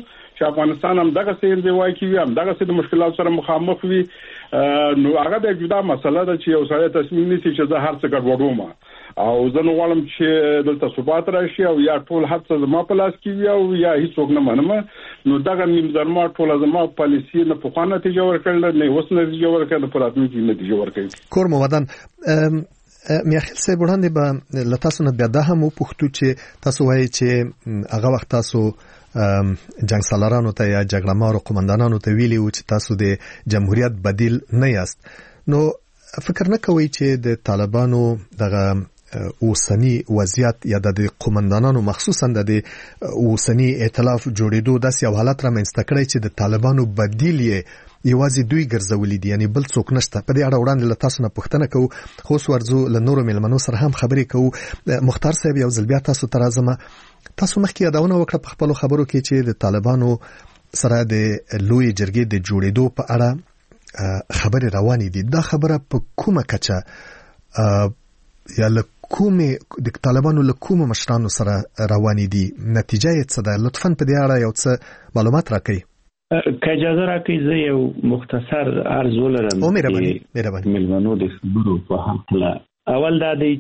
چې افغانستان هم دغه څه انزوای کوي هم دغه څه د مشکلات سره مخامخ وي نو هغه د جدا مسله ده چې یو سړی تصمیم نیسي چې زه هر څه ګډوډوم او زه نو غواړم چې دلته ثبات راشي او یا ټول هڅه زما په لاس کې وي او یا هیڅوک نه منم نو دغه نیم زرما ټول زما پالیسي نه په خوانه نتیجه ورکړل نه اوس نتیجه ورکړل په راتلونکي نتیجه ورکړي کور مودان میاخیل صاحب وړاندې به لتاسو نه بیا د هم پوښتو چې تاسو وایي چې هغه وخت تاسو جنگ سالارانو ته یا جګړه مارو قومندانانو ته ویلي و چې تاسو د جمهوریت بدیل نه یاست نو فکر نه کوئ چې د طالبانو دغه اوسنی وضعیت یا د قومندانانو مخصوصا د اوسنی ائتلاف جوړېدو داسې یو حالت را منځته کړی چې د طالبانو بدیل یې یوازې دوی ګرځولي دي یعنی بل څوک نشته په دې اړه وړاندې له تاسو نه پوښتنه کوو خو ورځو له نورو مېلمنو سره هم خبرې کوو مختار صاحب یو ځل بیا تاسو ته راځم تاسو مخکې یادونه وکړه په خپلو خبرو کې چې د طالبانو سره د لوی جرګې د جوړېدو په اړه خبرې روانې دي دا خبره په کومه کچه یا له کومې د طالبانو له کومو مشرانو سره روانې دي نتیجه یې څه ده لطفاً په دې اړه یو څه معلومات راکړئ که اجازه راکړئ زه یو مختصر عرض ولرم او مهرباني مهرباني مېلمنو د خبرو په هکله اول دا دی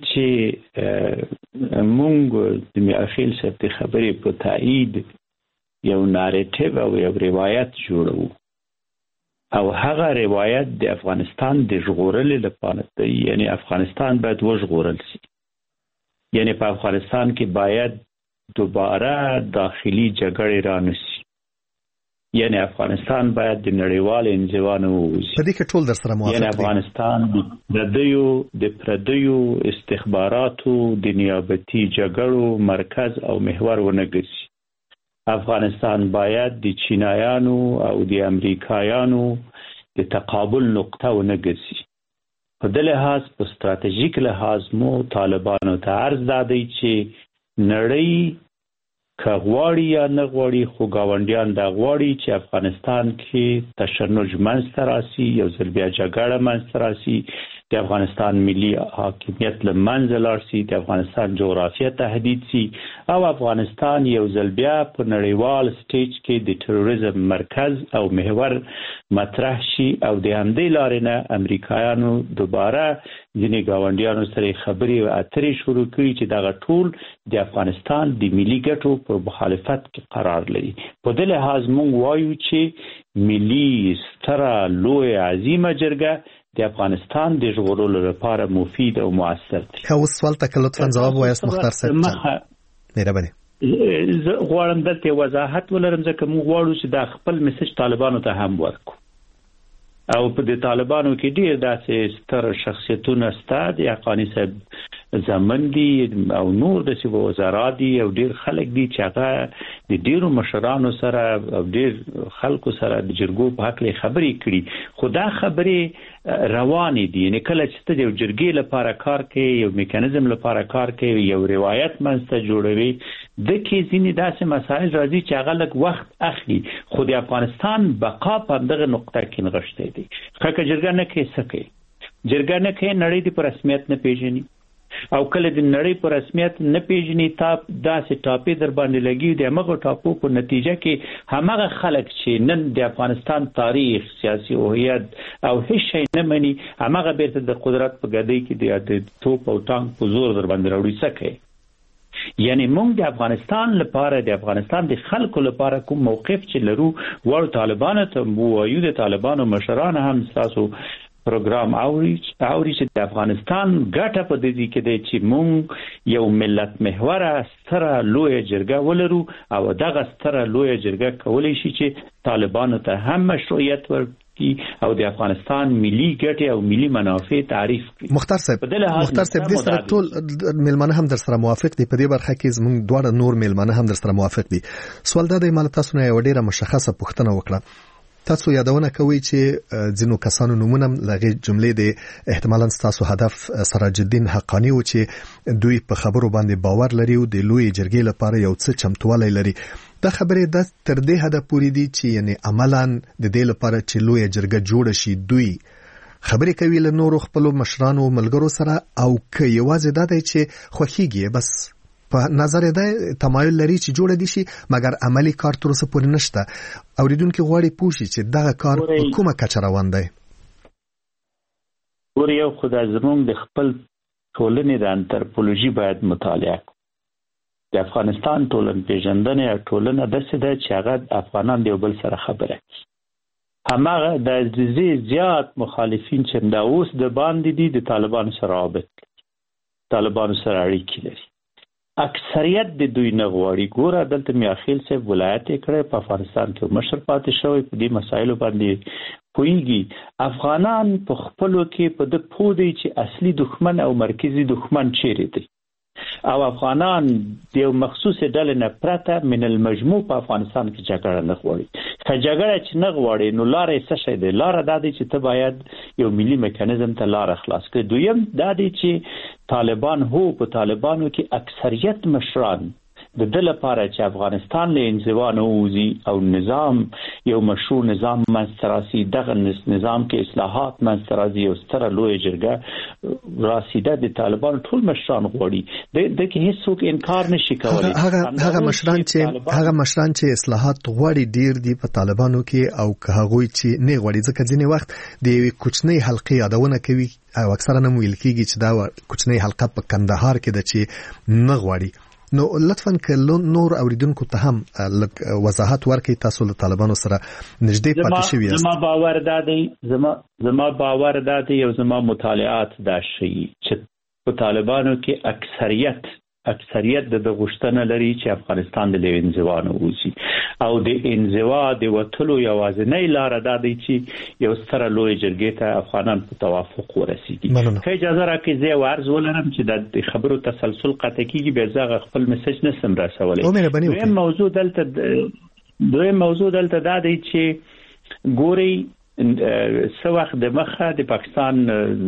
چې مونږ د میاخیل صاحب د خبرې په تایید یو ناریټیو او یو روایت جوړو او هغه روایت د افغانستان د ژغورلو لپاره دی یعنی افغانستان باید وژغورل شي یعنی په افغانستان کې باید دوباره داخلي جګړې رانشي یعنی افغانستان باید د نړیوال انزوا نه ووځي په دې کې ټول در سره موافق دي یعنی افغانستان د پردیو د پردیو استخباراتو د نیابتي جګړو مرکز او محور ونه ګرځي افغانستان باید د چینایانو او د امریکایانو د تقابل نقطه ونه ګرځي په دې لحاظ په ستراتیژیک لحاظ مو طالبانو ته عرض دادی چې نړۍ که غواړي یا نه غواړي خو ګاونډیان دا غواړي چې افغانستان کې تشنج منځته راسي یو ځل بیا جګړه منځته راسي د افغانستان ملي حاکمیت له منځه لاړ شي د افغانستان جغرافیه تهدید شي او افغانستان یو ځل بیا په نړیوال سټیج کې د تروریزم مرکز او محور مطرح شي او د همدې لارې نه امریکایانو دوباره ځینې ګاونډیانو سره خبرې او اترې شروع کړي چې دغه ټول د افغانستان د ملي ګټو په مخالفت کې قرار لري په دې لحاظ موږ وایو چې ملي ستره لوی عظیمه جرګه د افغانستان د ژغورلو لپاره مفید او موثر دی. که اوس سوال ته لطفاً جواب وایاست مختار صاحب. مهرباني. زه غواړم دلته وضاحت ولرم ځکه موږ غواړو چې دا خپل میسج طالبانو ته هم ورکړو. او په د طالبانو کې ډیر داسې ستر شخصیتونه ستا د حقانی صاحب زمن دي او نور د سی وزارات دي او ډیر خلک دي چې هغه د ډیرو مشرانو سره او ډیر خلکو سره د جرګو په حق لري خبرې کړي خو دا خبرې روانې دي نه کله چې ته د جرګې لپاره کار کوي یو میکانیزم لپاره کار کوي یو روایت منځته جوړوي د کې ځینې داسې مسایل راځي چې هغه لږ وخت اخلي خو د افغانستان بقا په دغه نقطه کې نغښتې دي خکه جرګه نه کوي سکه جرګه نه کوي نړۍ د پر رسمیت نه پیژني او کله د نړۍ پر رسمیت نه پیژني تا داسې ټاپې در باندې لګي د هغه ټاپو په نتیجه کې همغه خلک چې نن د افغانستان تاریخ سیاسي هویت او هیڅ شی نه مني همغه بیرته د قدرت په ګدۍ کې د توپ او ټانک په زور در باندې راوړي سکه یعنی موږ د افغانستان لپاره د افغانستان د خلکو لپاره کوم موقف چې لرو ور طالبانو ته وایو د طالبانو مشران هم تاسو پروګرام اوري اوري چې د افغانستان ګټه په دې کې دی چې موږ یو ملت محوره ستره لوی جرګه ولرو او دغه ستره لوی جرګه کولای شي چې طالبانو ته هم مشروعیت ورکړي او د افغانستان ملي ګټې او ملي منافع تعریف کړي. مختار صاحب مختار صاحب دې سره ټول ملمنه هم در سره موافق دي په دې برخه کې زموږ دواړه نور ملمنه هم در سره موافق دي. سوال دا دی مال تاسو نه یو ډیره مشخصه پوښتنه وکړه. تاسو یادونه کوي چې ځینو کسانو نومونه لغه جملې د احتمالاً تاسو هدف سراج الدین حقانی و چې دوی په خبرو باندې باور لري او د لوی جرګې لپاره یو څه چمتوالی لري. دا خبرې د تر دې حد پورې دي چې یعنی عملاً د دې لپاره چې لوی جرګه جوړ شي دوی خبرې کوي له نورو خپل مشرانو ملګرو سره او که یوازې دا دی چې خوخیږي بس په نظر دی تمایل لري چې جوړ دي شي مګر عملی کار تر اوسه پورې نشته. اوریدونکو غواړي پوښي چې دغه کار کومه کچه روان دی. ګور یو خدای زمونږ د خپل ټولنې د انتروپولوژي باید مطالعه کړو. د افغانستان ټولن پیژندنه او ټولنه داسې ده چې هغه افغانان د یو بل سره خبره کوي. هماغه د دې زیات مخالفین چې دا اوس د باندې دي د طالبانو سره رابط طالبانو سره اړیکې لري. اکثریت د دوی نه غواړي. ګوره دلته میاخیل صاحب ولایت کړی په افغانستان کې مشر پاتې شوی په دې مسایلو باندې پوهیږي. افغانان په خپلو کې په د پوه دی چې اصلي دښمن او مرکزي دښمن چیرې دی او افغانان د یو مخصوص ډلې نه پرته من المجموع په افغانستان کې جګړه نه غواړي. که جګړه چې نه غواړي نو لاره یې څه شی دی؟ لاره دا دی چې ته باید یو ملي میکانیزم ته لاره خلاص کړي. دویم دا دی چې طالبان هو په طالبانو کې اکثریت مشران د دې لپاره چې افغانستان له انزوا نه ووځي او نظام یو مشروع نظام منځته راسي، دغه نظام کې اصلاحات منځته راځي او ستره لویه جرګه راسیده د طالبانو ټول مشران غواړي. د کې هیڅوک انکار نشي کولی. هغه مشران چې هغه مشران چې اصلاحات غواړي ډیر دي په طالبانو کې او که هغه چې نه غواړي ځکه ځینې وخت د کوچنۍ حلقې یادونه کوي او اکثرا نه ویل کېږي چې دا کوچنۍ حلقه په کندهار کې ده چې نه غواړي. نو لطفاً که نور اوریدونکو ته هم وضاحت ورکړئ تاسو له طالبانو سره نږدې پاتې شوي یاست. زما باور دا دی زما زما باور دا دی او زما مطالعات دا ښیي چې په طالبانو کې اکثریت اکثریت د غوښتنه لري چې افغانستان د انزوا نه وځي او د انزوا د وټلو یوازینۍ لار دا دی چې یو ستره لوی جرګې ته افغانان په توافق ورسیږي. که اجازه راکړئ زه یو عرض ولرم چې د خبرو تسلسل قطع کیږي بیا زه خپل میسج نسم رسولی. دویم موضوع دلته دویم موضوع دلته دا دی چې ګوري څه وخت د مخه د پاکستان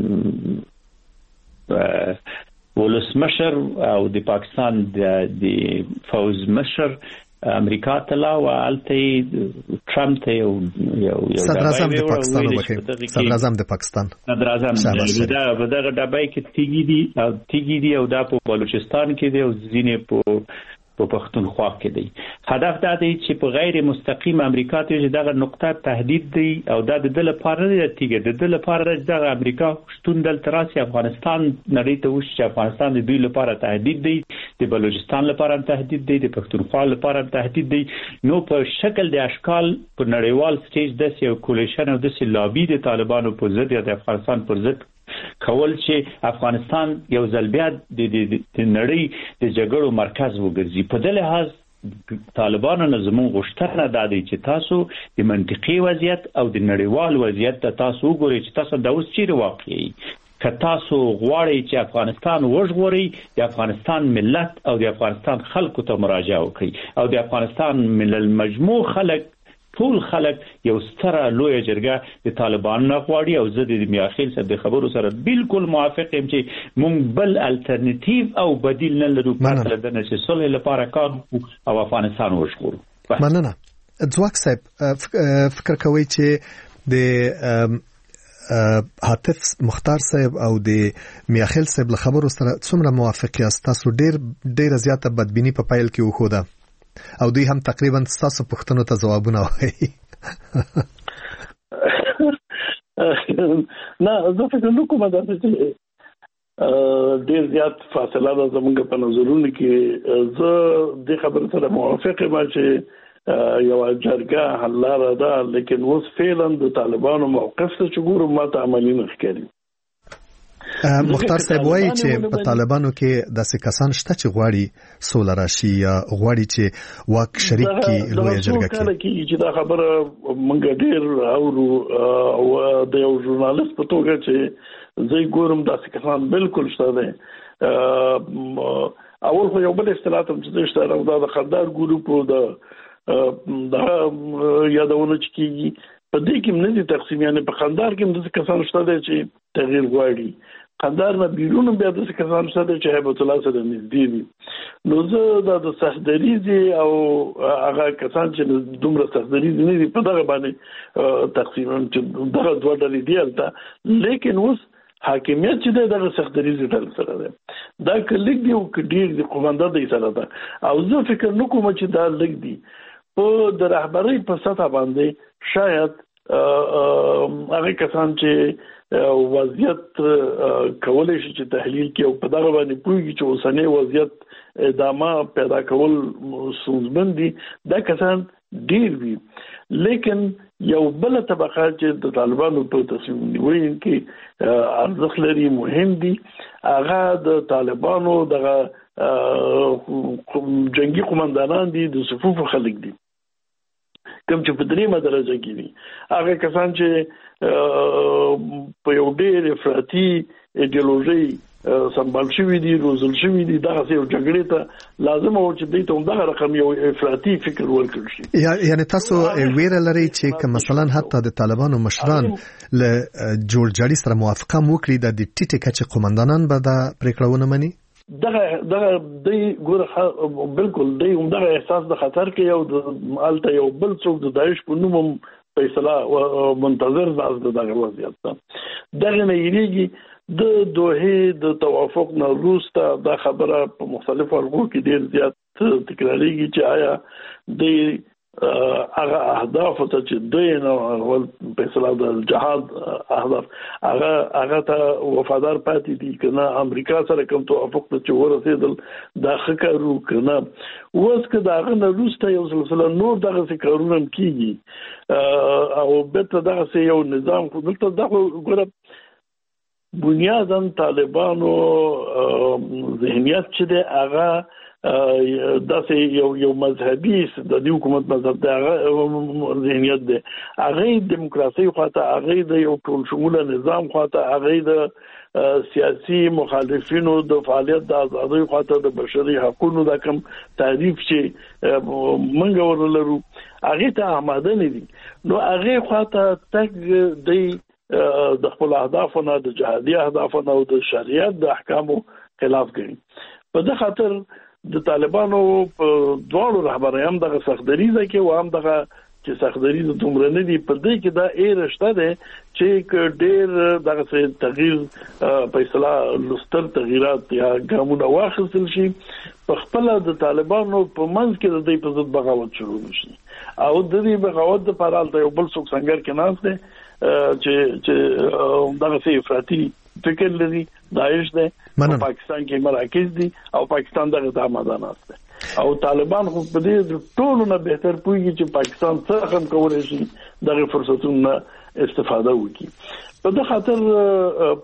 ولسمشر او د پاکستان د فوز مشر امریکا ته لا او الته ټرمپ ته یو یو صدر اعظم د پاکستان وکړي صدر اعظم د پاکستان صدر اعظم دا دغه ډبای کې تیګی دي او تیګی دي او دا په بلوچستان کې دی او ځینې په په پښتونخوا کې دی. هدف دا دی چې په غیر مستقیم امریکا ته چې دغه نقطه تهدید دی او دا د دل لپاره نه تیګه د دل لپاره چې امریکا شتون دل تراسي افغانستان نړۍ ته وشي چې افغانستان د دوی لپاره تهدید دی، د بلوچستان لپاره تهدید دی، د پښتونخوا لپاره تهدید دی. نو په شکل د اشکال په نړیوال سټیج د یو کولیشن او د لابي د طالبانو په ضد یا د افغانستان پر ضد کول چې افغانستان یو ځل بیا د نړۍ د جګړو مرکز وګرځي. په دې لحاظ طالبانو نه زموږ غوښتنه دا دی چې تاسو د منطقي وضعیت او د نړیوال وضعیت ته تاسو وګورئ چې تاسو دا اوس چیرې واقعي. که تاسو غواړئ چې افغانستان وژغورئ د افغانستان ملت او د افغانستان خلکو ته مراجعه وکړئ او د افغانستان ملل مجموع خلک ټول خلک یو ستره لویه جرګه د طالبانو نه غواړي او زه د میاخیل صاحب د خبرو سره بالکل موافق یم چې مونږ بل الټرنیټیو او بدیل نه لرو پرته د نشه صلح لپاره کار او افغانستان وژغورو. مننه. ځواک صاحب فکر کوي چې د حاتف مختار صاحب او د میاخیل صاحب له خبرو سره څومره موافق یاست؟ تاسو ډیر ډیر زیاته بدبینی په پایل کې وخوده او دوی هم تقریبا تاسو پوښتنو ته ځوابونه وایي. نه زه فکر نه کوم دا چې ډیر زیات فاصله ده زموږ په نظرونو کې. زه د خبرو سره موافق یم چې یو جرګه حل لاره ده، لیکن اوس فعلا د طالبانو موقف څه چې ګورم ماته عملي نه ښکاري. مختار صاحب وایي چې په طالبانو کې داسې کسان شته چې غواړي سوله راشي یا غواړي چې واک شریک کړي لویه جرګه کې. چې دا خبره موږ ډېر اورو او د یو ژورنالیست په توګه چې زه ګورم داسې کسان بالکل شته دي. اول خو یو بل اصطلاح هم چې شته دا د خدار ګروپ د دا یادونه چې کیږي په دې کې نه دي تقسیم، یعنی په خندار کې هم د کسان شته دي چې تغییر غواړي. خندار نه بیرون بیا د کسان شته چې هیبت الله سره نږدې دي. نو زه دا د سختدریزي او هغه کسان چې دومره سختدریزي نه دي په دغه باندې تقسیم چې دغه دوه ډلې دي البته، لیکن اوس حاکمیت چې دغه سختدریزي ډلې سره ده. دا کلیک دی او کډیر د قومنده د سره ده او زه فکر نکوم چې دا لګ دی په د رهبرۍ په سطح باندې شاید هغه کسان چې وضعیت کولای شي چې تحلیل کوي او په دغه باندې پوهیږي چې اوسنۍ وضعیت ادامه پیدا کول ستونزمن دي دا کسان ډیر وي لیکن یو بل طبقه چې د طالبانو په تصمیم نیولو کې ارزښت لري مهم دي هغه د طالبانو دغه جنگي قومندانان دي د صفوف خلک دي کوم چې په دریمه درجه کې دي هغه کسان چې په یو ډېر افراطي ایدئولوژي سمبال شوی دي روزل شوی دي دا څه یو جګړې ته لازم او چې دوی ته همدغه رقم یو افراطي فکر ورکړي شي یعنی تاسو ویره لري چې مثلا حتی د طالبانو مشران له جوړجاړي سره موافقه وکړي د ټیټه کچې قومندانان به د پریکړونه مني دغه دغه د ګور بالکل د همدغه احساس د خطر کې یو د الته یو بل څوک د داعش په نوم فیصله منتظر ناز دغه وضعیت ده دغه نه یریږي د دوه د توافق نه وروسته دا خبره په مختلفو ورغو کې ډیر زیات تکراریږي چې آیا د هغه اهداف ته چې دوی نه فیصله د جهاد اهداف هغه هغه ته وفادار پاتې دي کنه امریکا سره کوم توافق ته چې ورسېدل دا خکرو کنه اوس که دا غن روسته یو سلسله نور دغه کارونه کیږي او به دغه یو نظام خو دلته دغه ګوره بنیاداً طالبانو ذهنیت چې دی هغه داسې یو یو مذهبي د دې حکومت مذهب دی هغه ذهنیت دی هغه دیموکراسي خواته هغه د یو ټول شموله نظام خواته هغه د سیاسي مخالفینو د فعالیت د ازادۍ خواته د بشري حقوقو د کم تعریف چې منګ ورلرو هغه ته آماده نه دي نو هغه خواته تک دی د خپل اهدافونو د جهادي اهدافونو او د شریعت د احکامو خلاف کوي په دغه خاطر د طالبانو په دوه رهبرانو دغه سختدریزه کې و هم دغه چې سختدریزه دومره نه دي په دې کې دا ایرشته ده چې ډېر دغه تغییر په اصطلاح لستر تغیرات یا ګامونه واخیستل شي په خپل د طالبانو په منځ کې د دې په ضد بغاوت شروع شي او د دې بغاوت لپاره د یو بل څوک څنګه کې ناس ده چې چې دغه څه افراطي فکر لري داعش ده په پاکستان کې مراکز دي او پاکستان دغه د آمادانات ده او طالبان خو په دې ټولو نه بهتر پوهیږي چې پاکستان څنګه هم کولای شي دغه فرصتونو استفاده وکړي په دغه خاطر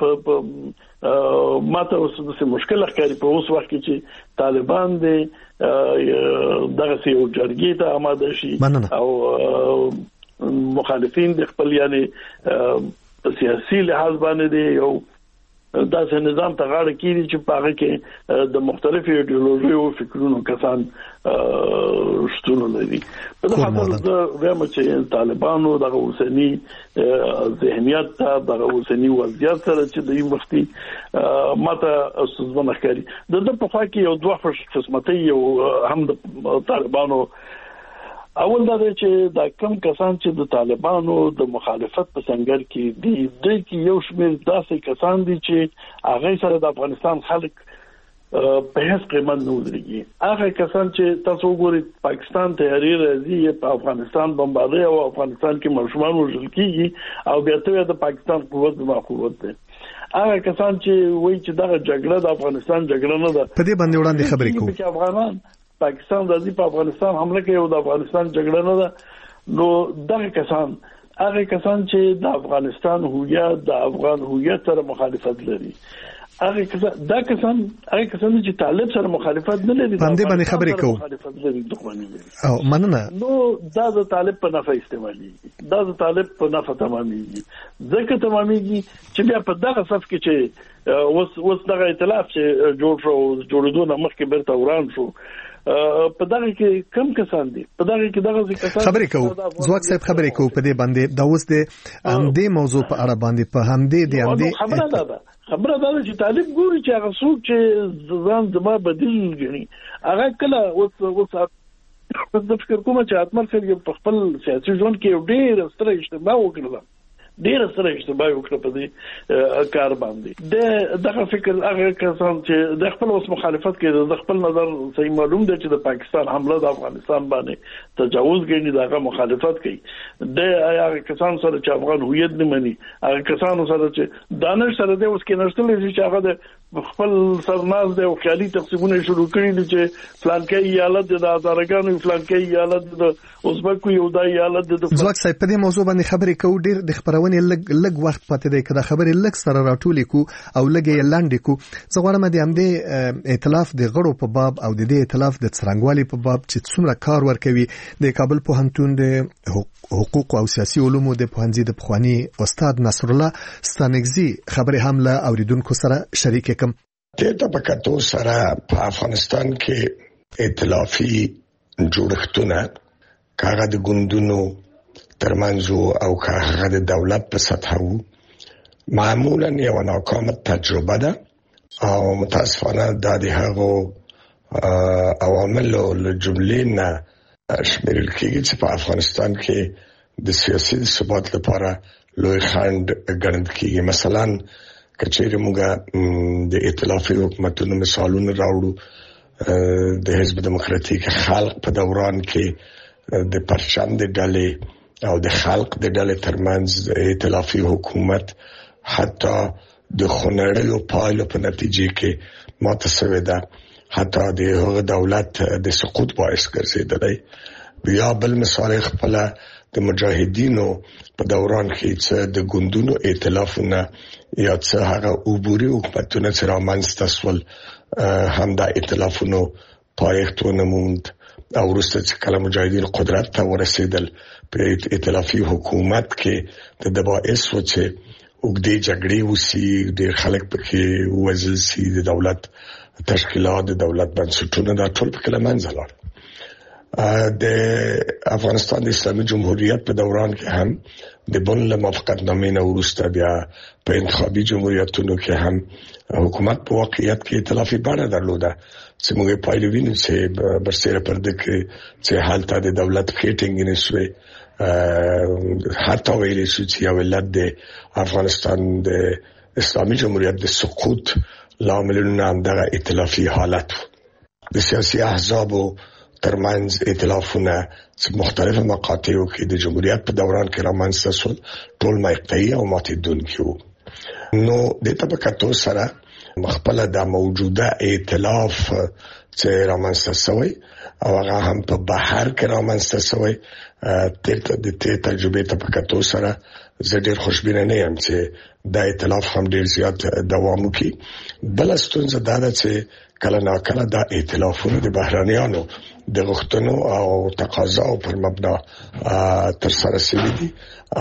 په ماته اوس د مشکل ښکاري په اوس وخت کې چې طالبان دي دغه یو جرګې ته آماده شي او مخالفین د خپل یعنی سیاسي لحاظ باندې دی یو داسې نظام ته غاړه کیږي چې په هغه کې د مختلفو ایدئولوژي او فکرونو کسان شتون لري په دغه حال د وایم چې طالبانو دغه اوسنی ذهنیت ته دغه اوسنی وضعیت سره چې د وختي ماته ستونزمن ښکاري د په خوا کې یو دوه قسمتي یو هم د طالبانو اول دا چې دا کم کسان چې د طالبانو د مخالفت په څنګه کې دي د کې یو شمېر داسې کسان دي چې هغه سره د افغانستان خلک په هیڅ قیمت نه ودرېږي هغه کسان چې تاسو وګورئ پاکستان تیاری راځي په افغانستان بمباري او افغانستان کې مشمول وژل کیږي او بیا ته د پاکستان قوت ما قوت ده هغه کسان چې وایي چې دا جګړه د افغانستان جګړه نه ده په دې باندې وړاندې خبرې کوي چې افغانان پاکستان د دې په افغانستان حمله کوي او د افغانستان جګړه نه ده نو دغه کسان هغه کسان چې د افغانستان هویت د افغان هویت سره مخالفت لري هغه کسان دا کسان هغه کسان چې طالب سره مخالفت نه لري باندې باندې خبرې کوي مخالفت لري دښمني لري او مننه نو دا د طالب په نفع استعمالي دا د طالب په نفع تماميږي ځکه تماميږي چې بیا په دغه صف کې چې اوس اوس دغه ائتلاف چې جوړ شو جوړېدو مخکې برته وران شو په دغه کې کم کسان دي په دغه کې دغه کسان خبرې کوو زواک صاحب خبرې کوو په دې باندې دا اوس د همدې موضوع په اړه باندې په همدې د همدې خبره ده خبره ده چې طالب ګوري چې هغه څوک چې ځان زما بدیل غني هغه کله اوس اوس د فکر کوم چې اتمر سره په خپل سیاسي ژوند کې ډېر ستر اجتماع وکړل ډیر سره اشتباه وکړه په دې کار باندې د دغه فکر هغه کسان چې د خپل اوس مخالفت کوي د خپل نظر صحیح معلوم دی چې د پاکستان حمله د افغانستان باندې تجاوز کوي دغه مخالفت کوي د هغه کسان سره چې افغان هویت نه مني هغه کسان سره چې دانش سره د اوس کې نشته چې هغه د خپل سرناز د خیالي تقسیمونه شروع کړي دي چې فلانکې ایالت د هزارګانو فلانکې ایالت د ازبکو یو د ایالت د ځواک صاحب په دې موضوع باندې خبرې کوو ډېر د خبرونې لګ لګ وخت پاتې دی کله خبرې لګ سره راټولې کو او لګ یې لاندې کو زه غواړم د همدې ائتلاف د غړو په باب او د دې ائتلاف د څرنګوالي په باب چې څومره کار ورکوي د کابل پوهنتون د حقوق او سیاسي علومو د پوهنځي د پخوانی استاد نصر الله ستانګزي خبرې هم له اوریدونکو سره شریک کوم ته په کتو سره په افغانستان کې ائتلافي جوړښتونه کاغه د ګوندونو ترمنځ او کاغه د دولت په سطح معمولا یو ناکامه تجربه ده او متاسفانه د هغو عواملو له جملې نه شمیرل کېږي چې په افغانستان کې د سیاسي ثبات لپاره لوی خنډ ګڼل کېږي. مثلا کچېره موږ د ائتلافي حکومتونو مثالونه راوړو د حزب دموکراتیک خلق په دوران کې د پرچم د ډلې او د خلق د ډلې ترمنځ ائتلافي حکومت حتی د خنړیو پایلو په نتیجه کې متصوي ده حتی د هغه دولت د سقوط باعث ګرځیدلی. بیا بل مثال خپل د مجاهدینو په دوران کې چې د ګوندونو ائتلافونه یا چې هغه عبوري حکومتونه چې رامنځته شول هم د ائتلافونو پایښتونه موند او وروسته چې کله مجاهدین قدرت ته ورسېدل په ائتلافي حکومت کې د باعث و چې وګړي جګړې وسی د خلک پکې وزل سي د دولت تشکیلات د دولت بنسټونه دا ټول په کله منځ لاړ. د افغانستان د اسلامي جمهوریت په دوران کې هم د بن له موافقتنامې نه وروسته بیا په انتخابي جمهوریتونو کې هم حکومت په واقعیت کې ائتلافي بڼه درلوده چې موږ پایلې وینو چې برسېره پرده کې چې حالت د دولت فیټینګ نه شوی حتی ویلې شو چې یو ولادت د افغانستان د اسلامي جمهوریت د سقوط لاملونه هم دغه ائتلافي حالت د سیاسي احزابو ترمنځ ائتلافونه چې مختلفه مقاطعو کې د جمهوریت په دوران کې رامنځته شول ټول مقطعي او ماتیدونکي وو. نو د طبقاتو سره مخبله د موجوده ائتلاف چې رامنځته شوی او هغه هم په بهر کې رامنځته شوی ترته د دې تجربه طبقاتو سره زه ډېر خوشبینه نه یم چې د ائتلاف هم ډېر زیات دوام وکړي. بل ستونزه دا ده چې کله ناکله د ائتلافونو د بهرانيانو د غوښتنو او تقاضاو پر مبنا تر سره شوي دي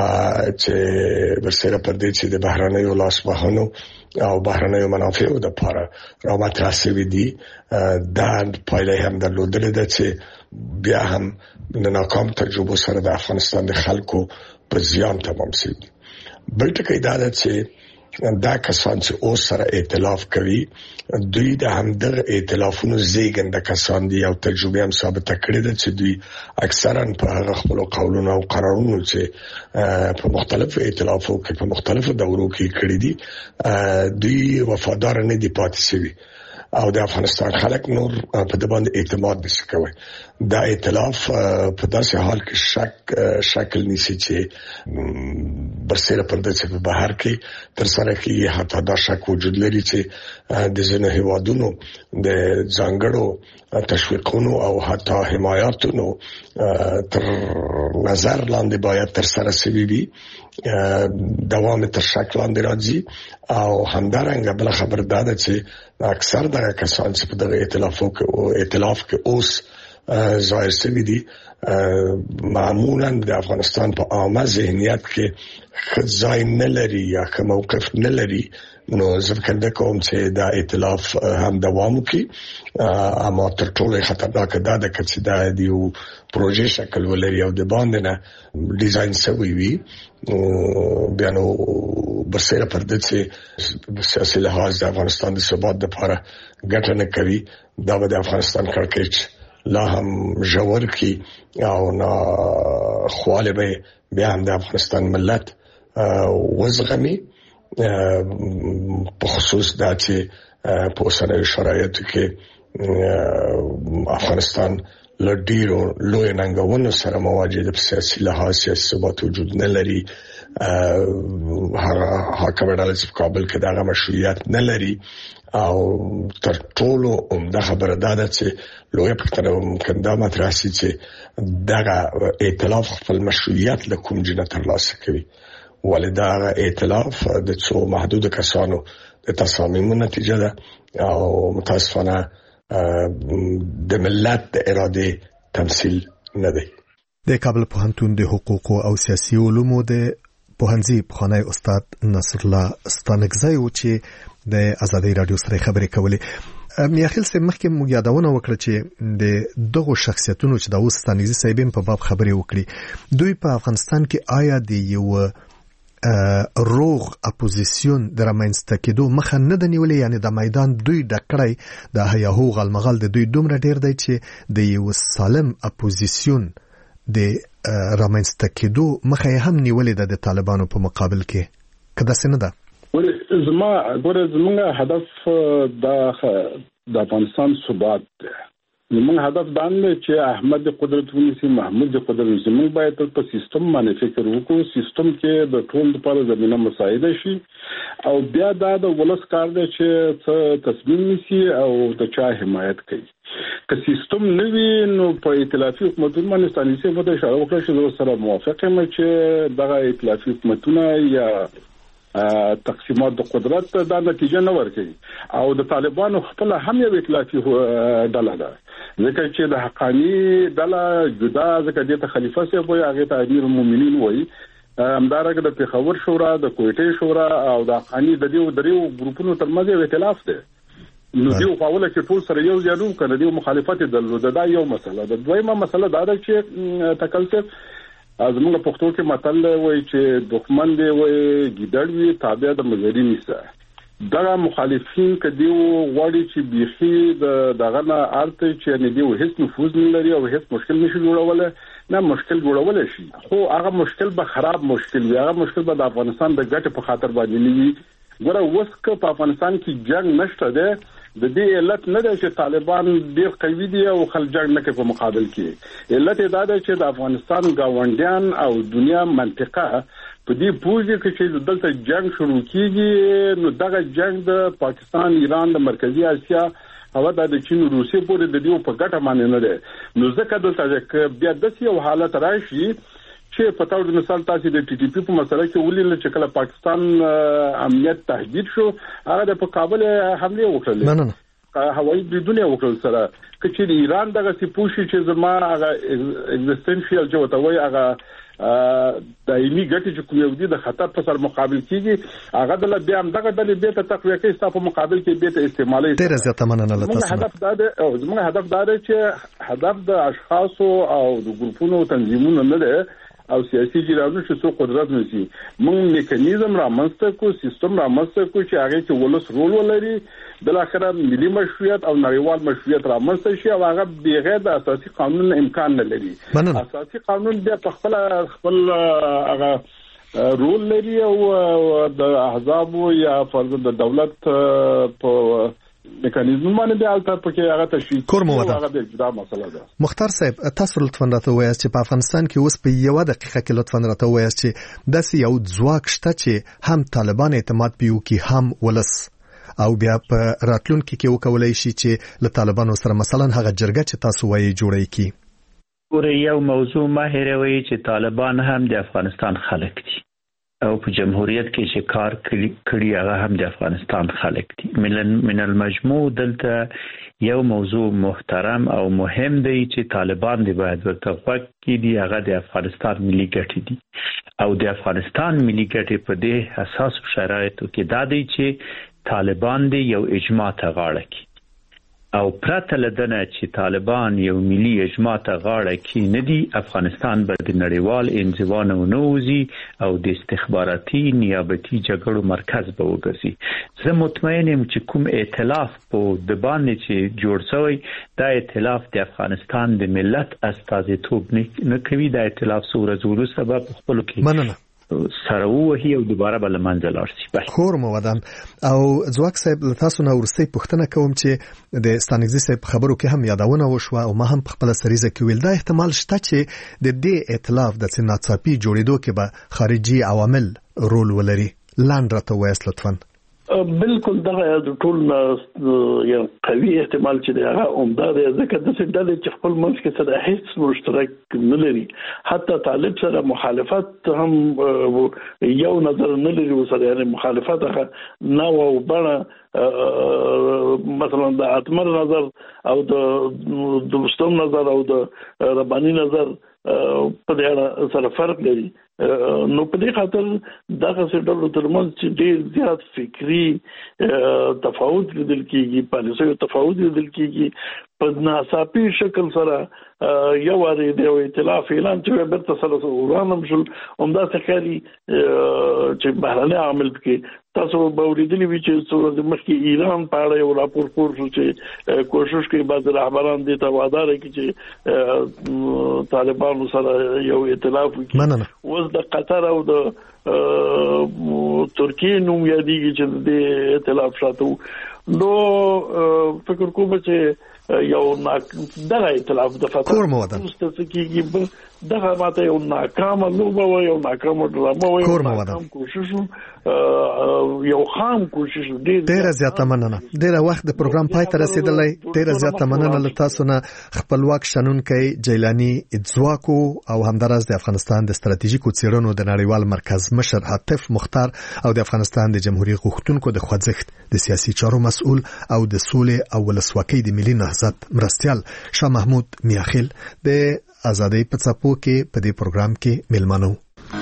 چې ورسره پر دې چې د بهرانيو لاسوهنو او بهرانيو منافعو د لپاره راوته شوي دي دا پایله هم درلودل ده چې بیا هم د ناکام تجربه سره د افغانستان د خلکو په زیان تمام شي. بل ټکی دا ده چې دا کسان چې اوس سره ائتلاف کوي دوی د همدغه ائتلافونو زیږنده کسان دي او تجربه هم ثابته کړې ده چې دوی اکثرا په هغه خپل قولونو او قرارونو چې په مختلفو ائتلافو کې په مختلفو دورو کې کړې دي دوی وفادار نه دي پاتې شوي او د افغانستان خلک نور په دې باندې اعتماد نشي کوي. دا ائتلاف په داسې حال کې شک شکل نیسي چې برسېره پر دې چې په بهر کې تر سره کې حتی دا شک وجود لري چې د ځینو هیوادونو د ځانګړو تشویقونو او حتی حمایتونو تر نظر لاندې باید تر سره شوي وي دوام تر شک لاندې راځي او همدارنګه بل خبر دا ده چې اکثر دغه کسان چې په دغه ائتلافو کې او ائتلاف کې اوس ظاهر شوي دي معمولا د افغانستان په عامه ذهنیت کې ځای نه لري یا ښه موقف نه لري. نو زه فکر کوم چې دا ائتلاف هم دوام وکړي اما تر ټولو خطرناک دا ده چې دا د یو پروژې شکل ولري او د باندې نه ډیزاین شوی وي بیا نو برسېره پر دې چې سیاسي لحاظ د افغانستان د ثبات لپاره ګټه نه کوي دا به د افغانستان کړکېچ لا هم ژور کی او نه خواله به بیا هم د افغانستان ملت وزغمي په خصوص دا چې په اوسنیو شرایطو کې افغانستان لډیرو لوی ننګونو سره مواجه د سیاسي لحاظ سیاسي ثبات وجود نه لري هر حاکم ډله چې کابل کې دغه مشروعیت نه لري او تر ټولو عمده خبره ده چې لوی پکتنه ممکن دا مطرح شي چې دغه ائتلاف خپل مشروعیت له کوم جنه ترلاسه کوي ولدا ائتلاف د څو محدود کسانو د تصامیمو نتیجه ده او متاسفانه د ملت د اراده تمثيل نه دی. د کابل پوهنتون د حقوق او سیاسي علومو د پوهنځي پخوانی استاد نصر الله ستانکزی و چې د آزادۍ رادیو سره خبرې کولې. میاخیل سم مخکې مو یادونه وکړه چې د دغه شخصیتونو چې د اوس ستانکزی صاحبین په باب خبرې وکړي دوی په افغانستان کې آیا د یو روغ اپوزیسیون د رامنځته کېدو مخه نه د نیولې یعنی د میدان دوی ډکړی د هیاهو غلمغل د دوی دومره ډیر دی چې د یو سالم اپوزیسیون د رامنځته کېدو مخه هم نیولې ده د طالبانو په مقابل کې کدا څنګه ده ولې زما ګوره زموږ هدف د د افغانستان ثبات دی زموږ هدف دا نه چې احمد قدرت ونیسي محمود قدرت ونیسي موږ باید په سیستم باندې فکر وکړو سیستم کې د ټول لپاره زمينه مساعده شي او بیا دا د ولس کار دی چې څه تصمیم نیسي او د چا حمایت کوي که سیستم نوی نو په ائتلافي حکومتونو باندې ستانیسي مده اشاره وکړه چې زه سره موافق یم چې دغه ائتلافي حکومتونه یا تقسیمات د قدرت دا نتیجه نه ورکړي او د طالبانو خپل هم یو ائتلافي ډله ده ځکه چې د حقانی ډله جدا ځکه د خلیفہ صاحب وي هغه ته امیر المؤمنین وي همدارنګه د پیښور شورا د کوټې شورا او د حقانی د دیو دریو ګروپونو ترمنځ یو ائتلاف دی نو دیو په اوله کې ټول سره یو ځانو کنه دیو مخالفت درلود دا یو مسله ده دویمه مسله دا ده چې تکلف ازمنه پښتو کې متل وایي چې دښمن دی وایي ګیدړ وي تابع د مزري نشه دا مخالفین کدیو غواړي چې بيخي د دغه نه ارته چې نه دیو هیڅ نفوذ نه لري او هیڅ مشکل نشي جوړول نه مشکل جوړول شي خو هغه مشکل به خراب مشکل وي هغه مشکل به د افغانستان د ګټ په خاطر باندې نیوي ګوره وسک په افغانستان کې جنگ نشته ده د دې علت نه ده چې طالبان ډېر قوي دي او خلک جنگ نه کوي په مقابل کې علت دا ده چې د افغانستان گاونډیان او دنیا منطقه په دې پوجي کې چې دلته جنگ شروع کیږي نو دغه جنگ د پاکستان ایران د مرکزی اسیا او د چین روسیې پورې د دیو په ګټه باندې نه ده نو ځکه دلته بیا د یو حالت راشي چې په تاسو د مثال تاسو د ټي ټي پی په مسله کې ولې چې کله پاکستان امنیت تهدید شو هغه د کابل حمله وکړه نه نه هوایي بریدونه وکړل سره چې ایران دغه سپوشي چې زما هغه ایگزیستنشیل جو ته وای هغه دایمي ګټه چې کوم یو دي د خطر په سر مقابل کیږي هغه د بیا هم دغه د به ته تقویه کوي ستاسو په مقابل کې به ته استعمالي ډیر زیاته مننه لته هدف دا دی او زموږ هدف دا دی چې هدف د اشخاصو او د ګروپونو تنظیمونو نه دی او سیاسي جریانونو چې څو قدرت نشي موږ میکانیزم رامنځته کو سیستم رامنځته کو چې هغه کې ولس رول ولري بل اخر ملي مشروعیت او نړیوال مشروعیت رامنځته شي او هغه بغیر د اساسي قانون امکان نه لري اساسي قانون د خپل خپل هغه رول لري او د احزاب یا فرض د دولت په میکانیزم باندې د الټا پکې هغه تشریح کومه هغه د جدا مسله ده مختار صاحب تاسو لطفا راته وایاست چې په افغانستان کې اوس په یو دقیقه کې لطفا راته وایاست چې داسې یو ځواک شته چې هم طالبان اعتماد پیو کې هم ولس او بیا په راتلونکي کې وکولای شي چې له طالبانو سره مثلا هغه جرګه چې تاسو وایي جوړی کی ګوره یو موضوع ما هیروي چې طالبان هم د افغانستان خلک دي او په جمهوریت کې چې کار کړی هغه هم د افغانستان خلک دي من المجموع دلته یو موضوع محترم او مهم دی چې طالبان دی باید ورته وکړي دی هغه د افغانستان ملي ګټې دي او د افغانستان ملي ګټې په دې اساس شرایطو کې دا دی چې طالبان دی یو اجماع ته غاړه کوي او پرته لدنه چې طالبان یو ملي اجماع ته غاړه کوي نه دی افغانستان به د نړیوال انزوا نه وځي او د استخباراتي نیابتي جګړو مرکز به وګرځي زه مطمئن یم چې کوم ائتلاف په د باندې چې جوړ شوی دا ائتلاف د افغانستان د ملت استازیتوب نه کوي دا ائتلاف سورزولو سبب خپل کې مننه سره وهي او دوباره بل منځل ارسي خور مو ودان او ځواک صاحب تاسو نو ورسې پښتنه کوم چې د ستانګزي صاحب خبرو کې هم یادونه وشوه او ما هم په خپل سریزه کې ویل دا احتمال شته چې د دې ائتلاف د سناتساپي جوړېدو کې به خارجي عوامل رول ولري لاندې راته وایس لطفا بالکل دغه د ټول یو قوي احتمال چې دا عمده دی ځکه د څه ډلې چې خپل منځ کې سره هیڅ مشترک نه لري حتی طالب سره مخالفت هم یو نظر نه لري سره یعنی مخالفت نه او بڼه مثلا د اتمر نظر او د دوستم نظر او د رباني نظر په دې اړه سره فرق لري نو په دې خاطر دغه څه ډول ترمنځ چې ډېر زیات فکری تفاوت لیدل کیږي پالیسي تفاوت لیدل کیږي په ناڅاپي شکل سره یو وری د ائتلاف اعلان چې برته سره ورانم شول همدا څخاري چې بهرني عامل کې تاسو به ورېدلی وي چې څو مخکې ایران په اړه یو راپور خور شو چې کوشش کوي بعض رهبران دې ته وعده لري چې طالبانو سره یو ائتلاف وکړي اوس د قطر او د ترکیه نوم یادېږي چې د ائتلاف شاته نو فکر کوم چې یو دغه ائتلاف د فتح مستسکیږي دغه ماته یو ناکام لوبه و یو ناکام ډرامه و یو ناکام کوشش یو خام کوشش ډیر زیاته مننه ډیر وخت د پروګرام پای ته رسیدلی ډیر زیاته مننه له تاسو نه خپلواک شنونکي جیلانی ځواکو او همدارس د افغانستان د ستراتیژیکو څېړنو د نړیوال مرکز مشر عاطف مختار او د افغانستان د جمهوریت غوښتونکو د خوځښت د سیاسي چارو مسؤل او د سولې او ولسواکۍ د ملي نهضت مرستيال شاه محمود میاخیل د ازادۍ په څپو کې په دې پروګرام کې ملمنو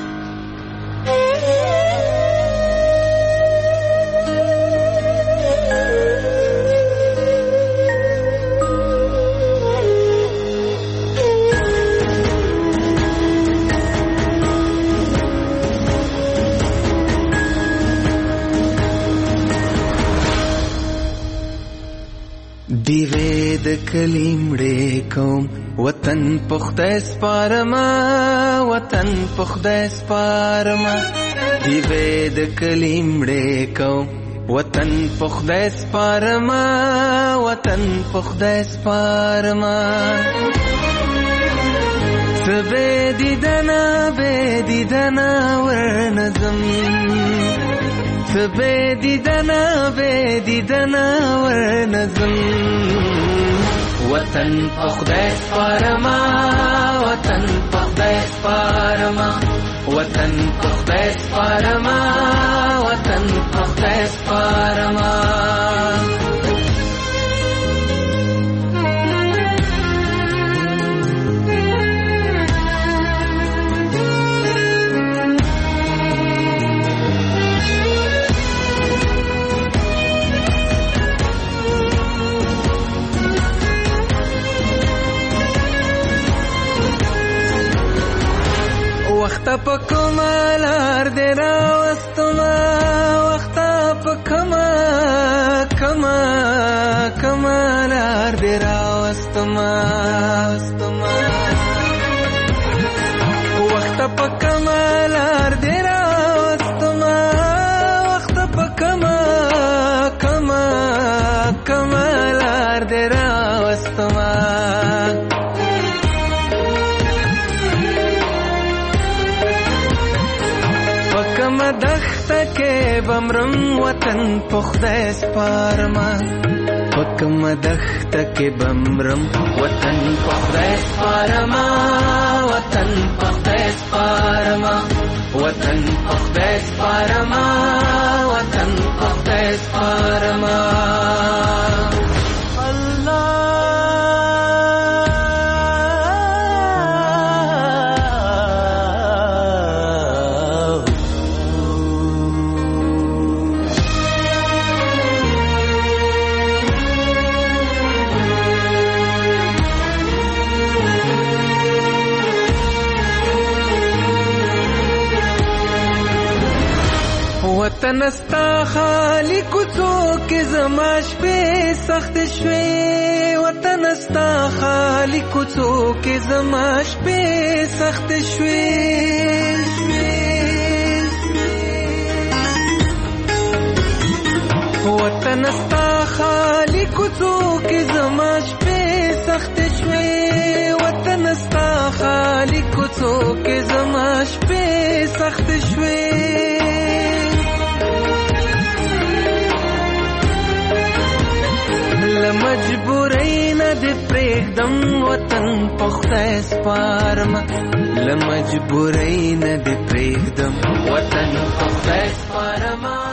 دیوې د کلیمړې کوم وطن پخته سپارما وطن پخته سپارما دیوې د کلیمړې کوم وطن پخته سپارما وطن پخته سپارما سبه دیدنا به دیدنا ورنظم سبه دیدنا به دیدنا ورنظم وطن پخدای سپارما وطن پخدای سپارما وطن پخدای سپارما وطن پخدای سپارما وخت په کمالار دې راوستما وخت په کما کما کمالار دې راوستما وخت په کمالار دې راوستما وخت په کما کما کمالار دې راوستما پکم دخت کې بمرم وطن پخدای سپارما پکم دخت کې بمرم وطن پخدای سپارما وطن پخدای سپارما وطن پخدای سپارما وطن پخدای سپارما وطن استا خالی کوڅو کې زما شپې سخت شوې وطن استا خالی کوڅو کې زما شپې سخت شوې وطن ستا خالی کوڅو کې زما شپې سخت شوې وطن ستا خالی کوڅو کې زما شپې سخت شوې لمجبورۍ نه دې پرېږدم وطن په خدای سپارم لمجبورۍ نه دې پرېږدم وطن په خدای سپارم